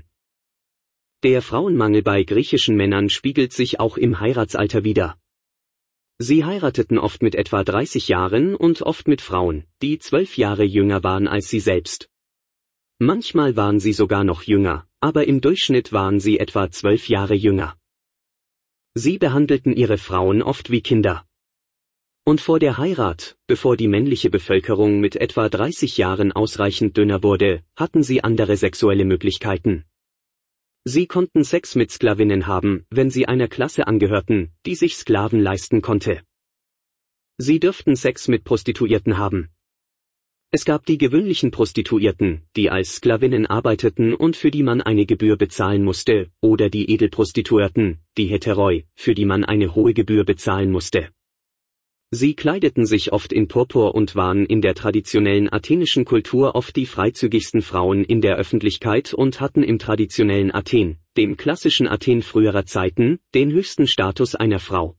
Der Frauenmangel bei griechischen Männern spiegelt sich auch im Heiratsalter wider. Sie heirateten oft mit etwa dreißig Jahren und oft mit Frauen, die zwölf Jahre jünger waren als sie selbst. Manchmal waren sie sogar noch jünger, aber im Durchschnitt waren sie etwa zwölf Jahre jünger. Sie behandelten ihre Frauen oft wie Kinder. Und vor der Heirat, bevor die männliche Bevölkerung mit etwa dreißig Jahren ausreichend dünner wurde, hatten sie andere sexuelle Möglichkeiten. Sie konnten Sex mit Sklavinnen haben, wenn sie einer Klasse angehörten, die sich Sklaven leisten konnte. Sie dürften Sex mit Prostituierten haben. Es gab die gewöhnlichen Prostituierten, die als Sklavinnen arbeiteten und für die man eine Gebühr bezahlen musste, oder die Edelprostituierten, die Heteroi, für die man eine hohe Gebühr bezahlen musste. Sie kleideten sich oft in Purpur und waren in der traditionellen athenischen Kultur oft die freizügigsten Frauen in der Öffentlichkeit und hatten im traditionellen Athen, dem klassischen Athen früherer Zeiten, den höchsten Status einer Frau.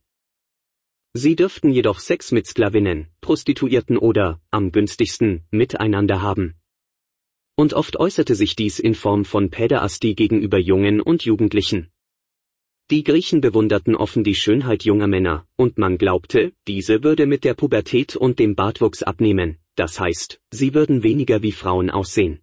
Sie dürften jedoch Sex mit Sklavinnen, Prostituierten oder, am günstigsten, miteinander haben. Und oft äußerte sich dies in Form von Päderastie gegenüber Jungen und Jugendlichen. Die Griechen bewunderten offen die Schönheit junger Männer, und man glaubte, diese würde mit der Pubertät und dem Bartwuchs abnehmen, das heißt, sie würden weniger wie Frauen aussehen.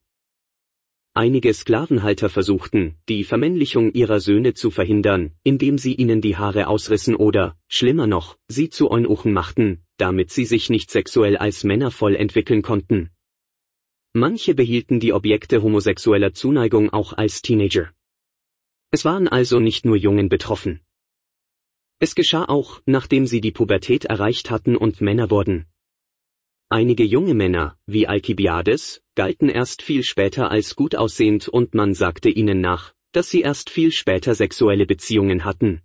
Einige Sklavenhalter versuchten, die Vermännlichung ihrer Söhne zu verhindern, indem sie ihnen die Haare ausrissen oder, schlimmer noch, sie zu Eunuchen machten, damit sie sich nicht sexuell als Männer voll entwickeln konnten. Manche behielten die Objekte homosexueller Zuneigung auch als Teenager. Es waren also nicht nur Jungen betroffen. Es geschah auch, nachdem sie die Pubertät erreicht hatten und Männer wurden. Einige junge Männer, wie Alkibiades, galten erst viel später als gut aussehend und man sagte ihnen nach, dass sie erst viel später sexuelle Beziehungen hatten.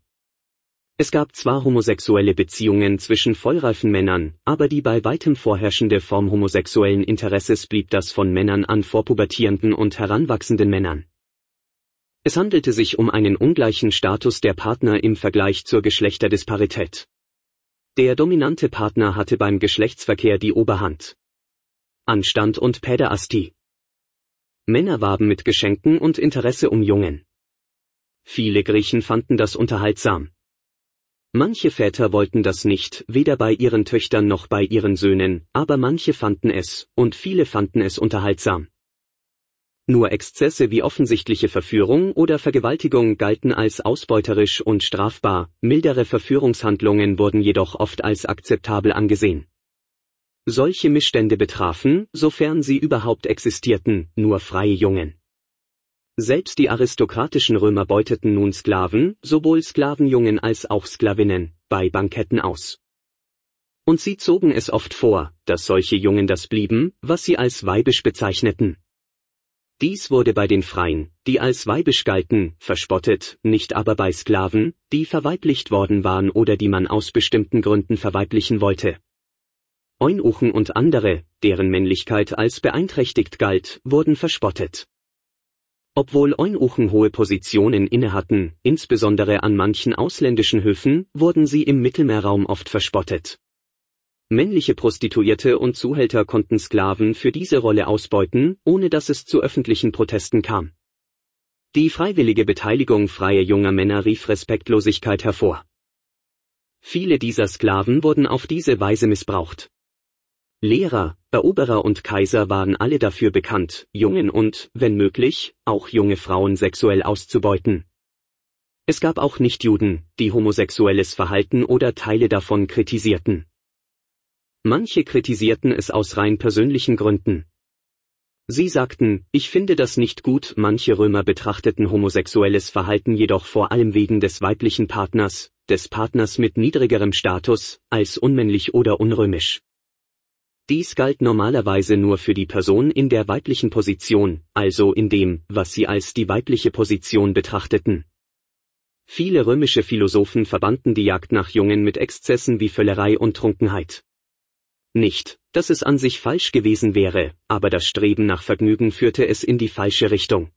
Es gab zwar homosexuelle Beziehungen zwischen vollreifen Männern, aber die bei weitem vorherrschende Form homosexuellen Interesses blieb das von Männern an vorpubertierenden und heranwachsenden Männern. Es handelte sich um einen ungleichen Status der Partner im Vergleich zur Geschlechterdisparität. Der dominante Partner hatte beim Geschlechtsverkehr die Oberhand. Anstand und Päderastie. Männer warben mit Geschenken und Interesse um Jungen. Viele Griechen fanden das unterhaltsam. Manche Väter wollten das nicht, weder bei ihren Töchtern noch bei ihren Söhnen, aber manche fanden es, und viele fanden es unterhaltsam. Nur Exzesse wie offensichtliche Verführung oder Vergewaltigung galten als ausbeuterisch und strafbar, mildere Verführungshandlungen wurden jedoch oft als akzeptabel angesehen. Solche Missstände betrafen, sofern sie überhaupt existierten, nur freie Jungen. Selbst die aristokratischen Römer beuteten nun Sklaven, sowohl Sklavenjungen als auch Sklavinnen, bei Banketten aus. Und sie zogen es oft vor, dass solche Jungen das blieben, was sie als weibisch bezeichneten. Dies wurde bei den Freien, die als weibisch galten, verspottet, nicht aber bei Sklaven, die verweiblicht worden waren oder die man aus bestimmten Gründen verweiblichen wollte. Eunuchen und andere, deren Männlichkeit als beeinträchtigt galt, wurden verspottet. Obwohl Eunuchen hohe Positionen innehatten, insbesondere an manchen ausländischen Höfen, wurden sie im Mittelmeerraum oft verspottet. Männliche Prostituierte und Zuhälter konnten Sklaven für diese Rolle ausbeuten, ohne dass es zu öffentlichen Protesten kam. Die freiwillige Beteiligung freier junger Männer rief Respektlosigkeit hervor. Viele dieser Sklaven wurden auf diese Weise missbraucht. Lehrer, Eroberer und Kaiser waren alle dafür bekannt, Jungen und, wenn möglich, auch junge Frauen sexuell auszubeuten. Es gab auch Nichtjuden, die homosexuelles Verhalten oder Teile davon kritisierten. Manche kritisierten es aus rein persönlichen Gründen. Sie sagten, ich finde das nicht gut, manche Römer betrachteten homosexuelles Verhalten jedoch vor allem wegen des weiblichen Partners, des Partners mit niedrigerem Status, als unmännlich oder unrömisch. Dies galt normalerweise nur für die Person in der weiblichen Position, also in dem, was sie als die weibliche Position betrachteten. Viele römische Philosophen verbanden die Jagd nach Jungen mit Exzessen wie Völlerei und Trunkenheit. Nicht, dass es an sich falsch gewesen wäre, aber das Streben nach Vergnügen führte es in die falsche Richtung.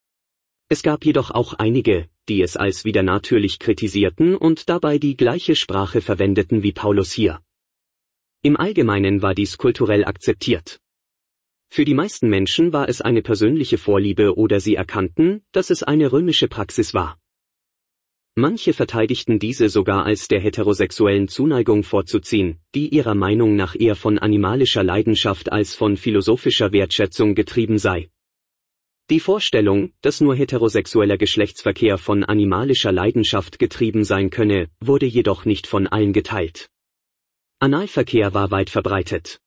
Es gab jedoch auch einige, die es als widernatürlich kritisierten und dabei die gleiche Sprache verwendeten wie Paulus hier. Im Allgemeinen war dies kulturell akzeptiert. Für die meisten Menschen war es eine persönliche Vorliebe oder sie erkannten, dass es eine römische Praxis war. Manche verteidigten diese sogar als der heterosexuellen Zuneigung vorzuziehen, die ihrer Meinung nach eher von animalischer Leidenschaft als von philosophischer Wertschätzung getrieben sei. Die Vorstellung, dass nur heterosexueller Geschlechtsverkehr von animalischer Leidenschaft getrieben sein könne, wurde jedoch nicht von allen geteilt. Analverkehr war weit verbreitet.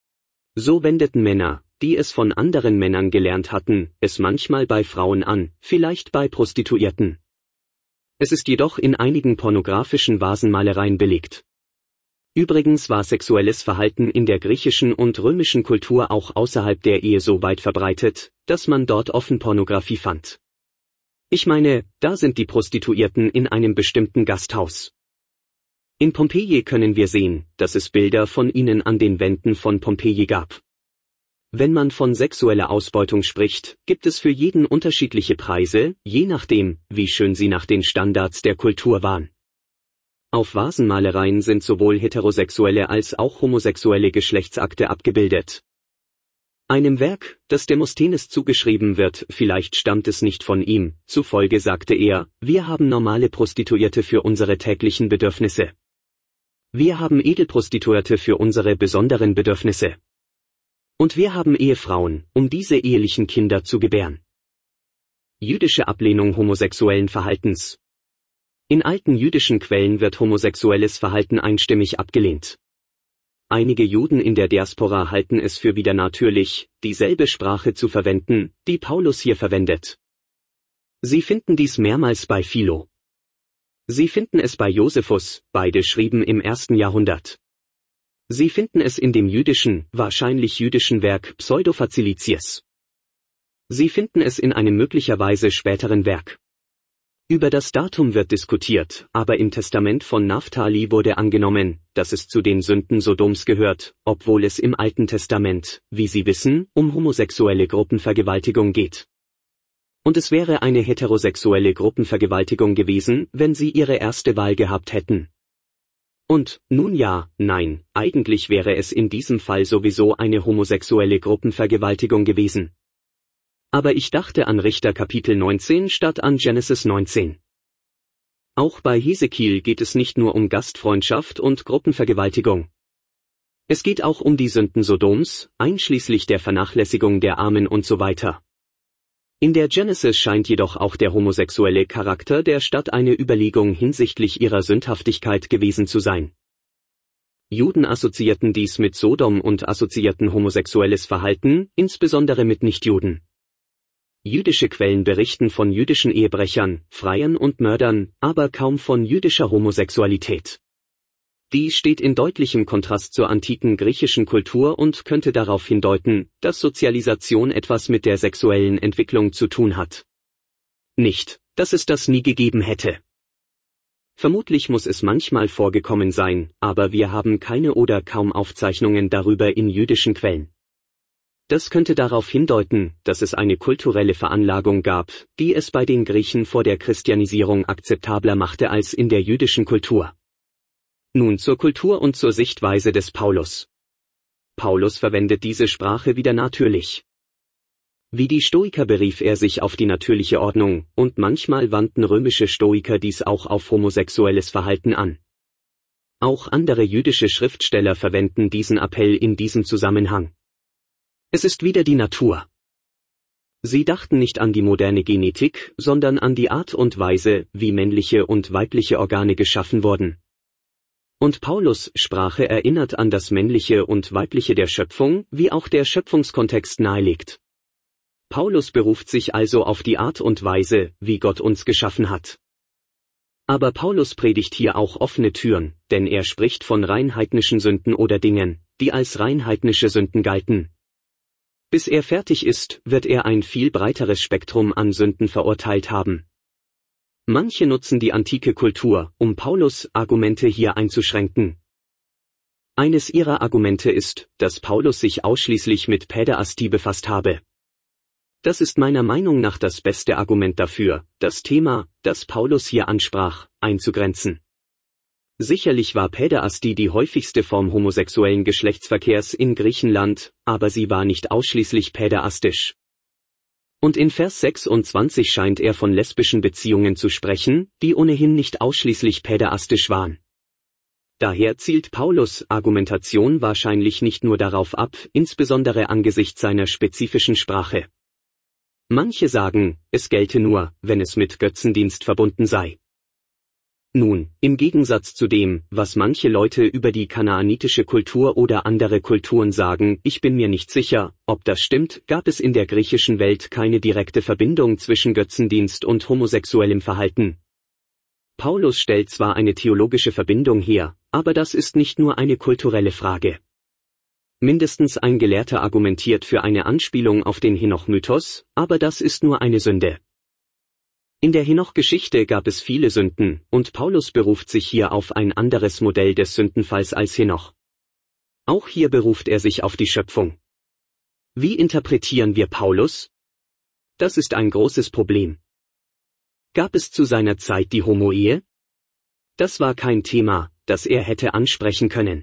So wendeten Männer, die es von anderen Männern gelernt hatten, es manchmal bei Frauen an, vielleicht bei Prostituierten. Es ist jedoch in einigen pornografischen Vasenmalereien belegt. Übrigens war sexuelles Verhalten in der griechischen und römischen Kultur auch außerhalb der Ehe so weit verbreitet, dass man dort offen Pornografie fand. Ich meine, da sind die Prostituierten in einem bestimmten Gasthaus. In Pompeji können wir sehen, dass es Bilder von ihnen an den Wänden von Pompeji gab. Wenn man von sexueller Ausbeutung spricht, gibt es für jeden unterschiedliche Preise, je nachdem, wie schön sie nach den Standards der Kultur waren. Auf Vasenmalereien sind sowohl heterosexuelle als auch homosexuelle Geschlechtsakte abgebildet. Einem Werk, das Demosthenes zugeschrieben wird, vielleicht stammt es nicht von ihm, zufolge sagte er, wir haben normale Prostituierte für unsere täglichen Bedürfnisse. Wir haben Edelprostituierte für unsere besonderen Bedürfnisse. Und wir haben Ehefrauen, um diese ehelichen Kinder zu gebären. Jüdische Ablehnung homosexuellen Verhaltens. In alten jüdischen Quellen wird homosexuelles Verhalten einstimmig abgelehnt. Einige Juden in der Diaspora halten es für widernatürlich, dieselbe Sprache zu verwenden, die Paulus hier verwendet. Sie finden dies mehrmals bei Philo. Sie finden es bei Josephus, beide schrieben im ersten Jahrhundert. Sie finden es in dem jüdischen, wahrscheinlich jüdischen Werk Pseudo-Facilitius. Sie finden es in einem möglicherweise späteren Werk. Über das Datum wird diskutiert, aber im Testament von Naphtali wurde angenommen, dass es zu den Sünden Sodoms gehört, obwohl es im Alten Testament, wie Sie wissen, um homosexuelle Gruppenvergewaltigung geht. Und es wäre eine heterosexuelle Gruppenvergewaltigung gewesen, wenn sie ihre erste Wahl gehabt hätten. Und, nun ja, nein, eigentlich wäre es in diesem Fall sowieso eine homosexuelle Gruppenvergewaltigung gewesen. Aber ich dachte an Richter Kapitel neunzehn statt an Genesis neunzehn. Auch bei Hesekiel geht es nicht nur um Gastfreundschaft und Gruppenvergewaltigung. Es geht auch um die Sünden Sodoms, einschließlich der Vernachlässigung der Armen und so weiter. In der Genesis scheint jedoch auch der homosexuelle Charakter der Stadt eine Überlegung hinsichtlich ihrer Sündhaftigkeit gewesen zu sein. Juden assoziierten dies mit Sodom und assoziierten homosexuelles Verhalten, insbesondere mit Nichtjuden. Jüdische Quellen berichten von jüdischen Ehebrechern, Freiern und Mördern, aber kaum von jüdischer Homosexualität. Dies steht in deutlichem Kontrast zur antiken griechischen Kultur und könnte darauf hindeuten, dass Sozialisation etwas mit der sexuellen Entwicklung zu tun hat. Nicht, dass es das nie gegeben hätte. Vermutlich muss es manchmal vorgekommen sein, aber wir haben keine oder kaum Aufzeichnungen darüber in jüdischen Quellen. Das könnte darauf hindeuten, dass es eine kulturelle Veranlagung gab, die es bei den Griechen vor der Christianisierung akzeptabler machte als in der jüdischen Kultur. Nun zur Kultur und zur Sichtweise des Paulus. Paulus verwendet diese Sprache wieder natürlich. Wie die Stoiker berief er sich auf die natürliche Ordnung, und manchmal wandten römische Stoiker dies auch auf homosexuelles Verhalten an. Auch andere jüdische Schriftsteller verwenden diesen Appell in diesem Zusammenhang. Es ist wieder die Natur. Sie dachten nicht an die moderne Genetik, sondern an die Art und Weise, wie männliche und weibliche Organe geschaffen wurden. Und Paulus' Sprache erinnert an das Männliche und Weibliche der Schöpfung, wie auch der Schöpfungskontext nahelegt. Paulus beruft sich also auf die Art und Weise, wie Gott uns geschaffen hat. Aber Paulus predigt hier auch offene Türen, denn er spricht von rein heidnischen Sünden oder Dingen, die als rein heidnische Sünden galten. Bis er fertig ist, wird er ein viel breiteres Spektrum an Sünden verurteilt haben. Manche nutzen die antike Kultur, um Paulus' Argumente hier einzuschränken. Eines ihrer Argumente ist, dass Paulus sich ausschließlich mit Päderastie befasst habe. Das ist meiner Meinung nach das beste Argument dafür, das Thema, das Paulus hier ansprach, einzugrenzen. Sicherlich war Päderastie die häufigste Form homosexuellen Geschlechtsverkehrs in Griechenland, aber sie war nicht ausschließlich päderastisch. Und in Vers sechsundzwanzig scheint er von lesbischen Beziehungen zu sprechen, die ohnehin nicht ausschließlich päderastisch waren. Daher zielt Paulus' Argumentation wahrscheinlich nicht nur darauf ab, insbesondere angesichts seiner spezifischen Sprache. Manche sagen, es gelte nur, wenn es mit Götzendienst verbunden sei. Nun, im Gegensatz zu dem, was manche Leute über die kanaanitische Kultur oder andere Kulturen sagen, ich bin mir nicht sicher, ob das stimmt, gab es in der griechischen Welt keine direkte Verbindung zwischen Götzendienst und homosexuellem Verhalten. Paulus stellt zwar eine theologische Verbindung her, aber das ist nicht nur eine kulturelle Frage. Mindestens ein Gelehrter argumentiert für eine Anspielung auf den Henoch-Mythos, aber das ist nur eine Sünde. In der Henoch-Geschichte gab es viele Sünden, und Paulus beruft sich hier auf ein anderes Modell des Sündenfalls als Henoch. Auch hier beruft er sich auf die Schöpfung. Wie interpretieren wir Paulus? Das ist ein großes Problem. Gab es zu seiner Zeit die Homo-Ehe? Das war kein Thema, das er hätte ansprechen können.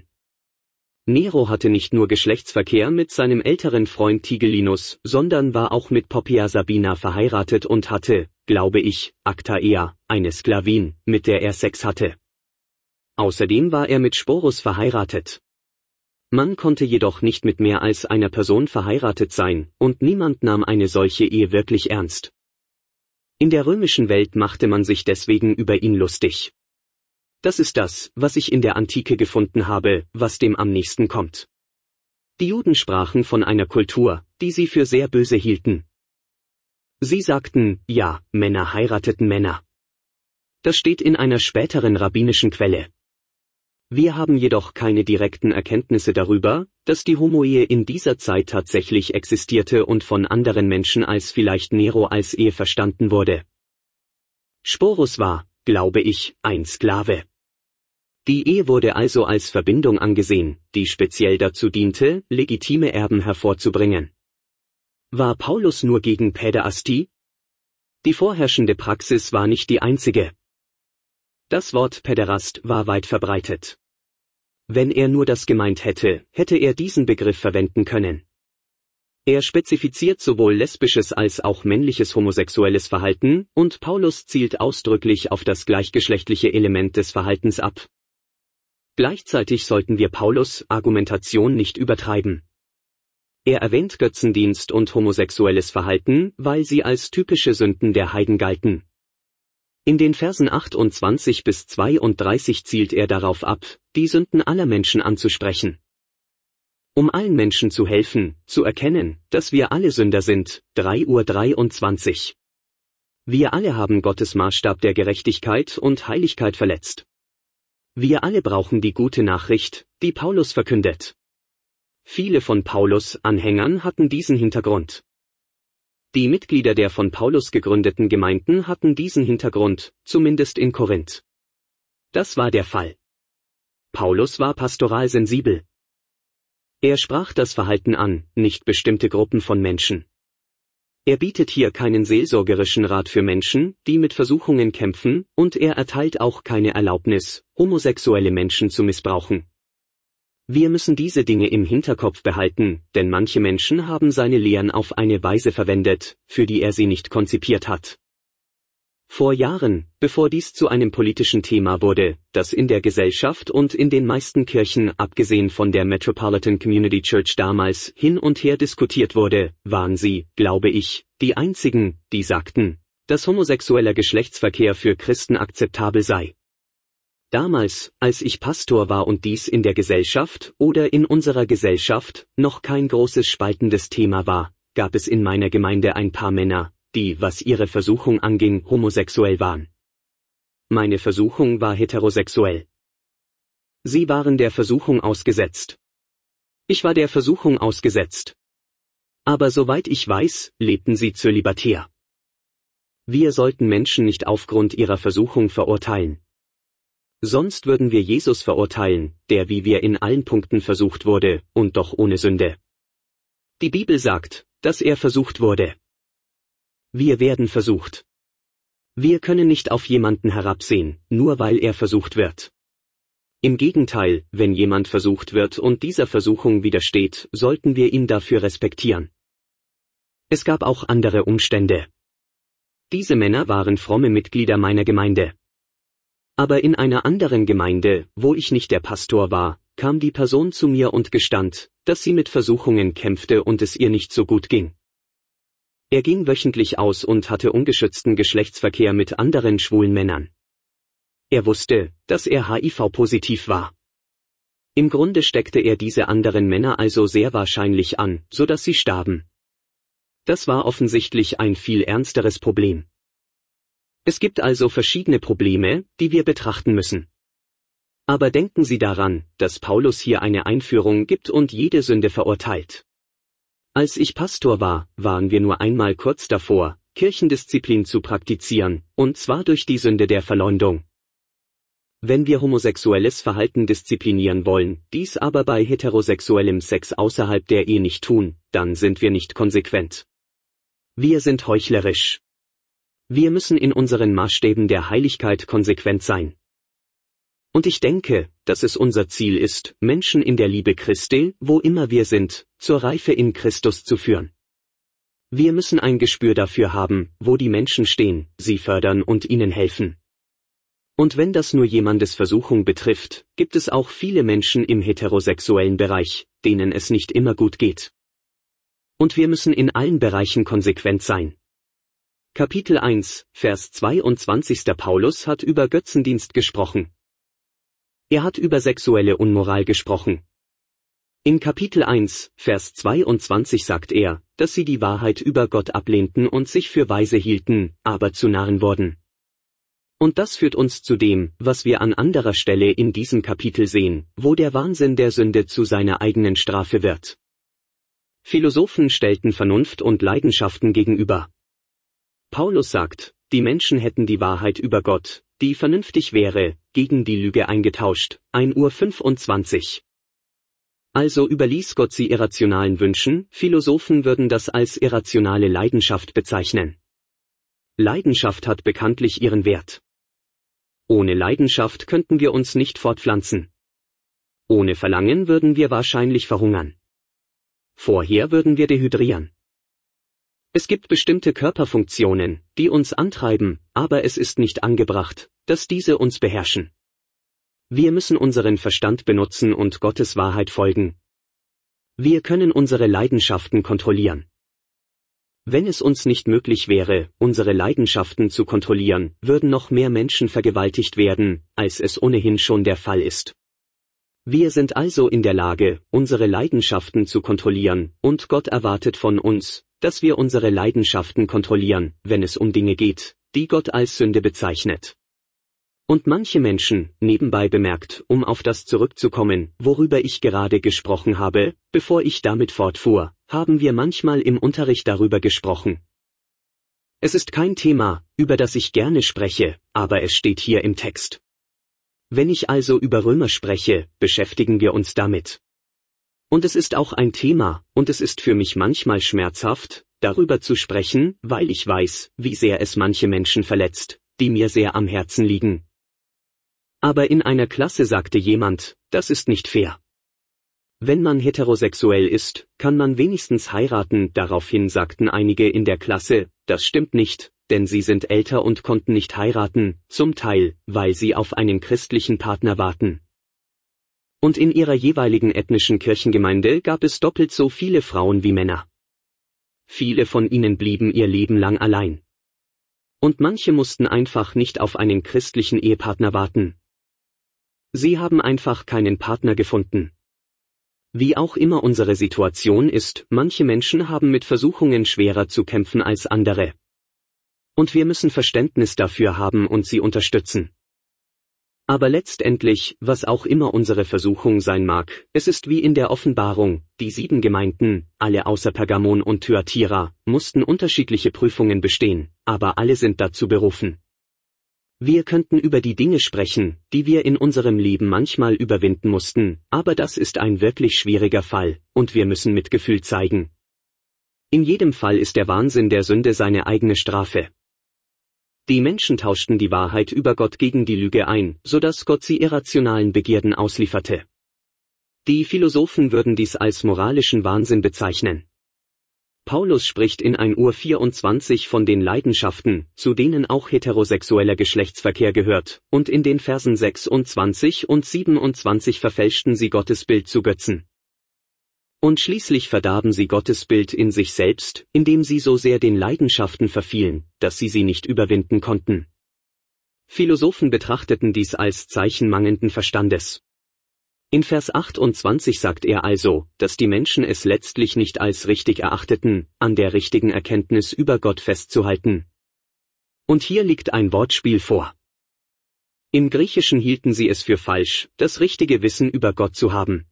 Nero hatte nicht nur Geschlechtsverkehr mit seinem älteren Freund Tigellinus, sondern war auch mit Poppaea Sabina verheiratet und hatte, glaube ich, Actaea, eine Sklavin, mit der er Sex hatte. Außerdem war er mit Sporus verheiratet. Man konnte jedoch nicht mit mehr als einer Person verheiratet sein, und niemand nahm eine solche Ehe wirklich ernst. In der römischen Welt machte man sich deswegen über ihn lustig. Das ist das, was ich in der Antike gefunden habe, was dem am nächsten kommt. Die Juden sprachen von einer Kultur, die sie für sehr böse hielten. Sie sagten, ja, Männer heirateten Männer. Das steht in einer späteren rabbinischen Quelle. Wir haben jedoch keine direkten Erkenntnisse darüber, dass die Homoehe in dieser Zeit tatsächlich existierte und von anderen Menschen als vielleicht Nero als Ehe verstanden wurde. Sporus war, glaube ich, ein Sklave. Die Ehe wurde also als Verbindung angesehen, die speziell dazu diente, legitime Erben hervorzubringen. War Paulus nur gegen Päderastie? Die vorherrschende Praxis war nicht die einzige. Das Wort Päderast war weit verbreitet. Wenn er nur das gemeint hätte, hätte er diesen Begriff verwenden können. Er spezifiziert sowohl lesbisches als auch männliches homosexuelles Verhalten, und Paulus zielt ausdrücklich auf das gleichgeschlechtliche Element des Verhaltens ab. Gleichzeitig sollten wir Paulus' Argumentation nicht übertreiben. Er erwähnt Götzendienst und homosexuelles Verhalten, weil sie als typische Sünden der Heiden galten. In den Versen achtundzwanzig bis zweiunddreißig zielt er darauf ab, die Sünden aller Menschen anzusprechen. Um allen Menschen zu helfen, zu erkennen, dass wir alle Sünder sind, drei Uhr dreiundzwanzig. Wir alle haben Gottes Maßstab der Gerechtigkeit und Heiligkeit verletzt. Wir alle brauchen die gute Nachricht, die Paulus verkündet. Viele von Paulus' Anhängern hatten diesen Hintergrund. Die Mitglieder der von Paulus gegründeten Gemeinden hatten diesen Hintergrund, zumindest in Korinth. Das war der Fall. Paulus war pastoral sensibel. Er sprach das Verhalten an, nicht bestimmte Gruppen von Menschen. Er bietet hier keinen seelsorgerischen Rat für Menschen, die mit Versuchungen kämpfen, und er erteilt auch keine Erlaubnis, homosexuelle Menschen zu missbrauchen. Wir müssen diese Dinge im Hinterkopf behalten, denn manche Menschen haben seine Lehren auf eine Weise verwendet, für die er sie nicht konzipiert hat. Vor Jahren, bevor dies zu einem politischen Thema wurde, das in der Gesellschaft und in den meisten Kirchen, abgesehen von der Metropolitan Community Church damals, hin und her diskutiert wurde, waren sie, glaube ich, die einzigen, die sagten, dass homosexueller Geschlechtsverkehr für Christen akzeptabel sei. Damals, als ich Pastor war und dies in der Gesellschaft oder in unserer Gesellschaft noch kein großes spaltendes Thema war, gab es in meiner Gemeinde ein paar Männer, die, was ihre Versuchung anging, homosexuell waren. Meine Versuchung war heterosexuell. Sie waren der Versuchung ausgesetzt. Ich war der Versuchung ausgesetzt. Aber soweit ich weiß, lebten sie zölibatär. Wir sollten Menschen nicht aufgrund ihrer Versuchung verurteilen. Sonst würden wir Jesus verurteilen, der wie wir in allen Punkten versucht wurde, und doch ohne Sünde. Die Bibel sagt, dass er versucht wurde. Wir werden versucht. Wir können nicht auf jemanden herabsehen, nur weil er versucht wird. Im Gegenteil, wenn jemand versucht wird und dieser Versuchung widersteht, sollten wir ihn dafür respektieren. Es gab auch andere Umstände. Diese Männer waren fromme Mitglieder meiner Gemeinde. Aber in einer anderen Gemeinde, wo ich nicht der Pastor war, kam die Person zu mir und gestand, dass sie mit Versuchungen kämpfte und es ihr nicht so gut ging. Er ging wöchentlich aus und hatte ungeschützten Geschlechtsverkehr mit anderen schwulen Männern. Er wusste, dass er H I V-positiv war. Im Grunde steckte er diese anderen Männer also sehr wahrscheinlich an, so dass sie starben. Das war offensichtlich ein viel ernsteres Problem. Es gibt also verschiedene Probleme, die wir betrachten müssen. Aber denken Sie daran, dass Paulus hier eine Einführung gibt und jede Sünde verurteilt. Als ich Pastor war, waren wir nur einmal kurz davor, Kirchendisziplin zu praktizieren, und zwar durch die Sünde der Verleumdung. Wenn wir homosexuelles Verhalten disziplinieren wollen, dies aber bei heterosexuellem Sex außerhalb der Ehe nicht tun, dann sind wir nicht konsequent. Wir sind heuchlerisch. Wir müssen in unseren Maßstäben der Heiligkeit konsequent sein. Und ich denke, dass es unser Ziel ist, Menschen in der Liebe Christi, wo immer wir sind, zur Reife in Christus zu führen. Wir müssen ein Gespür dafür haben, wo die Menschen stehen, sie fördern und ihnen helfen. Und wenn das nur jemandes Versuchung betrifft, gibt es auch viele Menschen im heterosexuellen Bereich, denen es nicht immer gut geht. Und wir müssen in allen Bereichen konsequent sein. Kapitel eins, Vers zweiundzwanzig. Paulus hat über Götzendienst gesprochen. Er hat über sexuelle Unmoral gesprochen. In Kapitel eins, Vers zweiundzwanzig sagt er, dass sie die Wahrheit über Gott ablehnten und sich für weise hielten, aber zu Narren wurden. Und das führt uns zu dem, was wir an anderer Stelle in diesem Kapitel sehen, wo der Wahnsinn der Sünde zu seiner eigenen Strafe wird. Philosophen stellten Vernunft und Leidenschaften gegenüber. Paulus sagt, die Menschen hätten die Wahrheit über Gott, die vernünftig wäre, gegen die Lüge eingetauscht, ein Uhr fünfundzwanzig. Also überließ Gott sie irrationalen Wünschen, Philosophen würden das als irrationale Leidenschaft bezeichnen. Leidenschaft hat bekanntlich ihren Wert. Ohne Leidenschaft könnten wir uns nicht fortpflanzen. Ohne Verlangen würden wir wahrscheinlich verhungern. Vorher würden wir dehydrieren. Es gibt bestimmte Körperfunktionen, die uns antreiben, aber es ist nicht angebracht, dass diese uns beherrschen. Wir müssen unseren Verstand benutzen und Gottes Wahrheit folgen. Wir können unsere Leidenschaften kontrollieren. Wenn es uns nicht möglich wäre, unsere Leidenschaften zu kontrollieren, würden noch mehr Menschen vergewaltigt werden, als es ohnehin schon der Fall ist. Wir sind also in der Lage, unsere Leidenschaften zu kontrollieren, und Gott erwartet von uns, dass wir unsere Leidenschaften kontrollieren, wenn es um Dinge geht, die Gott als Sünde bezeichnet. Und manche Menschen, nebenbei bemerkt, um auf das zurückzukommen, worüber ich gerade gesprochen habe, bevor ich damit fortfuhr, haben wir manchmal im Unterricht darüber gesprochen. Es ist kein Thema, über das ich gerne spreche, aber es steht hier im Text. Wenn ich also über Römer spreche, beschäftigen wir uns damit. Und es ist auch ein Thema, und es ist für mich manchmal schmerzhaft, darüber zu sprechen, weil ich weiß, wie sehr es manche Menschen verletzt, die mir sehr am Herzen liegen. Aber in einer Klasse sagte jemand, das ist nicht fair. Wenn man heterosexuell ist, kann man wenigstens heiraten, daraufhin sagten einige in der Klasse, das stimmt nicht, denn sie sind älter und konnten nicht heiraten, zum Teil, weil sie auf einen christlichen Partner warten. Und in ihrer jeweiligen ethnischen Kirchengemeinde gab es doppelt so viele Frauen wie Männer. Viele von ihnen blieben ihr Leben lang allein. Und manche mussten einfach nicht auf einen christlichen Ehepartner warten. Sie haben einfach keinen Partner gefunden. Wie auch immer unsere Situation ist, manche Menschen haben mit Versuchungen schwerer zu kämpfen als andere. Und wir müssen Verständnis dafür haben und sie unterstützen. Aber letztendlich, was auch immer unsere Versuchung sein mag, es ist wie in der Offenbarung, die sieben Gemeinden, alle außer Pergamon und Thyatira, mussten unterschiedliche Prüfungen bestehen, aber alle sind dazu berufen. Wir könnten über die Dinge sprechen, die wir in unserem Leben manchmal überwinden mussten, aber das ist ein wirklich schwieriger Fall, und wir müssen Mitgefühl zeigen. In jedem Fall ist der Wahnsinn der Sünde seine eigene Strafe. Die Menschen tauschten die Wahrheit über Gott gegen die Lüge ein, sodass Gott sie irrationalen Begierden auslieferte. Die Philosophen würden dies als moralischen Wahnsinn bezeichnen. Paulus spricht in ein Uhr vierundzwanzig von den Leidenschaften, zu denen auch heterosexueller Geschlechtsverkehr gehört, und in den Versen sechsundzwanzig und siebenundzwanzig verfälschten sie Gottes Bild zu Götzen. Und schließlich verdarben sie Gottes Bild in sich selbst, indem sie so sehr den Leidenschaften verfielen, dass sie sie nicht überwinden konnten. Philosophen betrachteten dies als Zeichen mangelnden Verstandes. In Vers achtundzwanzig sagt er also, dass die Menschen es letztlich nicht als richtig erachteten, an der richtigen Erkenntnis über Gott festzuhalten. Und hier liegt ein Wortspiel vor. Im Griechischen hielten sie es für falsch, das richtige Wissen über Gott zu haben.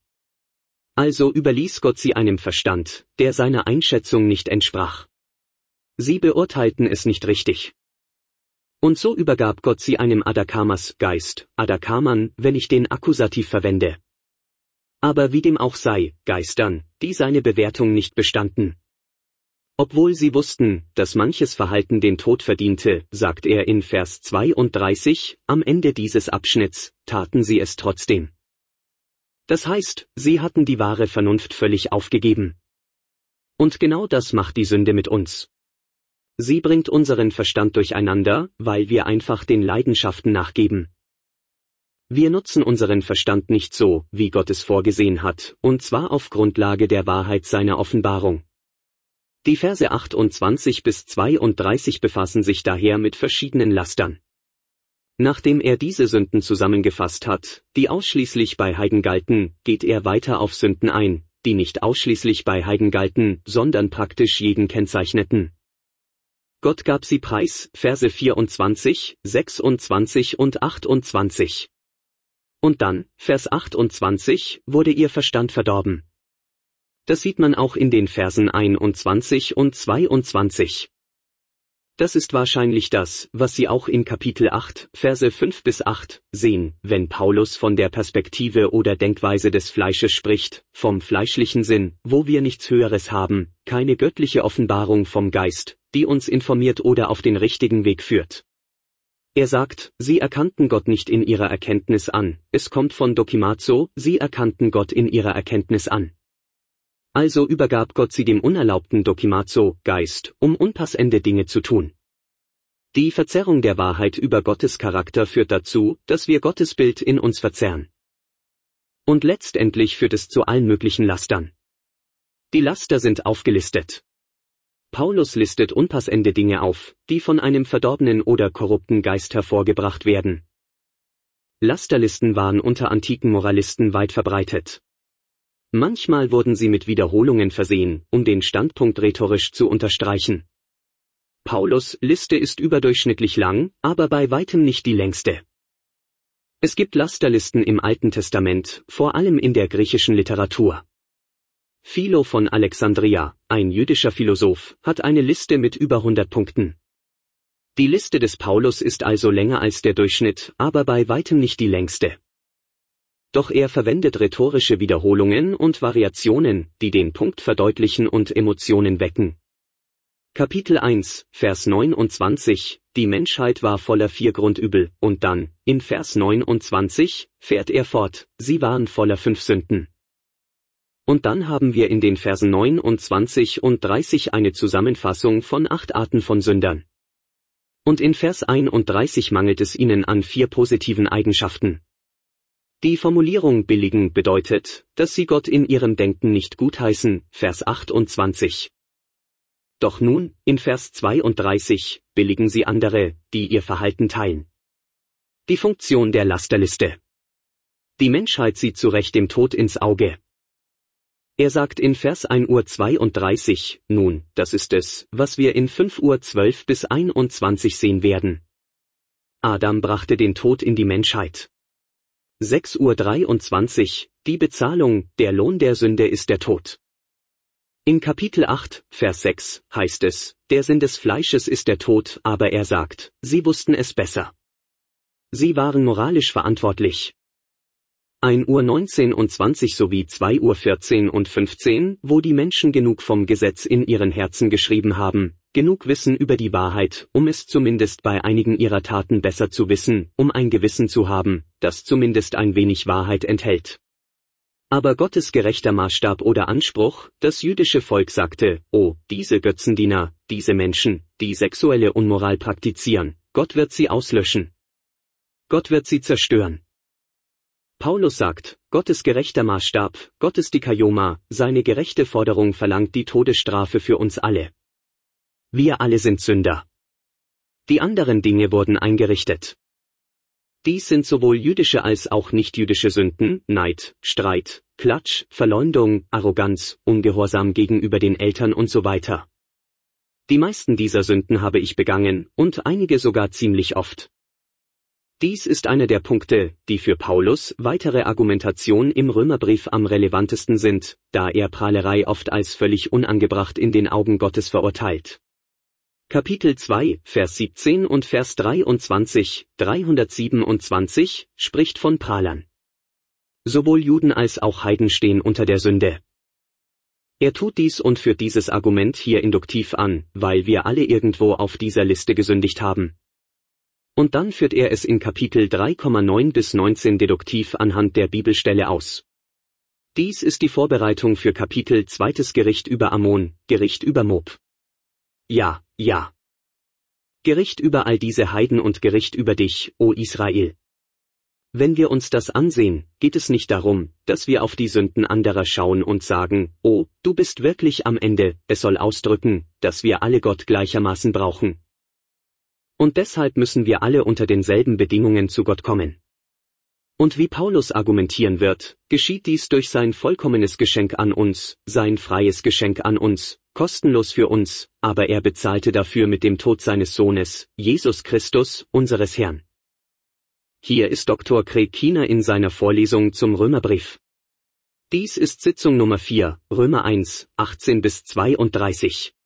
Also überließ Gott sie einem Verstand, der seiner Einschätzung nicht entsprach. Sie beurteilten es nicht richtig. Und so übergab Gott sie einem Adakamas Geist, Adakaman, wenn ich den Akkusativ verwende. Aber wie dem auch sei, Geistern, die seine Bewertung nicht bestanden. Obwohl sie wussten, dass manches Verhalten den Tod verdiente, sagt er in Vers zweiunddreißig, am Ende dieses Abschnitts, taten sie es trotzdem. Das heißt, sie hatten die wahre Vernunft völlig aufgegeben. Und genau das macht die Sünde mit uns. Sie bringt unseren Verstand durcheinander, weil wir einfach den Leidenschaften nachgeben. Wir nutzen unseren Verstand nicht so, wie Gott es vorgesehen hat, und zwar auf Grundlage der Wahrheit seiner Offenbarung. Die Verse achtundzwanzig bis zweiunddreißig befassen sich daher mit verschiedenen Lastern. Nachdem er diese Sünden zusammengefasst hat, die ausschließlich bei Heiden galten, geht er weiter auf Sünden ein, die nicht ausschließlich bei Heiden galten, sondern praktisch jeden kennzeichneten. Gott gab sie preis, Verse vierundzwanzig, sechsundzwanzig und achtundzwanzig. Und dann, Vers achtundzwanzig, wurde ihr Verstand verdorben. Das sieht man auch in den Versen einundzwanzig und zweiundzwanzig. Das ist wahrscheinlich das, was Sie auch in Kapitel acht, Verse fünf bis acht, sehen, wenn Paulus von der Perspektive oder Denkweise des Fleisches spricht, vom fleischlichen Sinn, wo wir nichts Höheres haben, keine göttliche Offenbarung vom Geist, die uns informiert oder auf den richtigen Weg führt. Er sagt, sie erkannten Gott nicht in ihrer Erkenntnis an, es kommt von Dokimazo, sie erkannten Gott in ihrer Erkenntnis an. Also übergab Gott sie dem unerlaubten Dokimazo, Geist, um unpassende Dinge zu tun. Die Verzerrung der Wahrheit über Gottes Charakter führt dazu, dass wir Gottes Bild in uns verzerren. Und letztendlich führt es zu allen möglichen Lastern. Die Laster sind aufgelistet. Paulus listet unpassende Dinge auf, die von einem verdorbenen oder korrupten Geist hervorgebracht werden. Lasterlisten waren unter antiken Moralisten weit verbreitet. Manchmal wurden sie mit Wiederholungen versehen, um den Standpunkt rhetorisch zu unterstreichen. Paulus' Liste ist überdurchschnittlich lang, aber bei weitem nicht die längste. Es gibt Lasterlisten im Alten Testament, vor allem in der griechischen Literatur. Philo von Alexandria, ein jüdischer Philosoph, hat eine Liste mit über hundert Punkten. Die Liste des Paulus ist also länger als der Durchschnitt, aber bei weitem nicht die längste. Doch er verwendet rhetorische Wiederholungen und Variationen, die den Punkt verdeutlichen und Emotionen wecken. Kapitel eins, Vers neunundzwanzig, die Menschheit war voller vier Grundübel, und dann, in Vers neunundzwanzig, fährt er fort, sie waren voller fünf Sünden. Und dann haben wir in den Versen neunundzwanzig und dreißig eine Zusammenfassung von acht Arten von Sündern. Und in Vers einunddreißig mangelt es ihnen an vier positiven Eigenschaften. Die Formulierung billigen bedeutet, dass sie Gott in ihrem Denken nicht gutheißen, Vers achtundzwanzig. Doch nun, in Vers zweiunddreißig, billigen sie andere, die ihr Verhalten teilen. Die Funktion der Lasterliste. Die Menschheit sieht zu Recht dem Tod ins Auge. Er sagt in Vers eins Uhr zweiunddreißig, nun, das ist es, was wir in fünf Uhr zwölf bis einundzwanzig sehen werden. Adam brachte den Tod in die Menschheit. sechs Uhr dreiundzwanzig, die Bezahlung, der Lohn der Sünde ist der Tod. In Kapitel acht, Vers sechs, heißt es, der Sinn des Fleisches ist der Tod, aber er sagt, sie wussten es besser. Sie waren moralisch verantwortlich. eins Uhr neunzehn und zwanzig sowie zwei Uhr vierzehn und fünfzehn, wo die Menschen genug vom Gesetz in ihren Herzen geschrieben haben, genug Wissen über die Wahrheit, um es zumindest bei einigen ihrer Taten besser zu wissen, um ein Gewissen zu haben, das zumindest ein wenig Wahrheit enthält. Aber Gottes gerechter Maßstab oder Anspruch, das jüdische Volk sagte, oh, diese Götzendiener, diese Menschen, die sexuelle Unmoral praktizieren, Gott wird sie auslöschen. Gott wird sie zerstören. Paulus sagt, Gottes gerechter Maßstab, Gottes Dikaioma, seine gerechte Forderung verlangt die Todesstrafe für uns alle. Wir alle sind Sünder. Die anderen Dinge wurden eingerichtet. Dies sind sowohl jüdische als auch nichtjüdische Sünden, Neid, Streit, Klatsch, Verleumdung, Arroganz, Ungehorsam gegenüber den Eltern und so weiter. Die meisten dieser Sünden habe ich begangen, und einige sogar ziemlich oft. Dies ist einer der Punkte, die für Paulus weitere Argumentation im Römerbrief am relevantesten sind, da er Prahlerei oft als völlig unangebracht in den Augen Gottes verurteilt. Kapitel zwei, Vers siebzehn und Vers dreiundzwanzig, dreihundertsiebenundzwanzig, spricht von Prahlern. Sowohl Juden als auch Heiden stehen unter der Sünde. Er tut dies und führt dieses Argument hier induktiv an, weil wir alle irgendwo auf dieser Liste gesündigt haben. Und dann führt er es in Kapitel drei Komma neun bis neunzehn deduktiv anhand der Bibelstelle aus. Dies ist die Vorbereitung für Kapitel zweites Gericht über Ammon, Gericht über Moab. Ja, ja. Gericht über all diese Heiden und Gericht über dich, o Israel. Wenn wir uns das ansehen, geht es nicht darum, dass wir auf die Sünden anderer schauen und sagen, oh, du bist wirklich am Ende, es soll ausdrücken, dass wir alle Gott gleichermaßen brauchen. Und deshalb müssen wir alle unter denselben Bedingungen zu Gott kommen. Und wie Paulus argumentieren wird, geschieht dies durch sein vollkommenes Geschenk an uns, sein freies Geschenk an uns, kostenlos für uns, aber er bezahlte dafür mit dem Tod seines Sohnes, Jesus Christus, unseres Herrn. Hier ist Doktor Craig Keener in seiner Vorlesung zum Römerbrief. Dies ist Sitzung Nummer vier, Römer eins, achtzehn bis zweiunddreißig.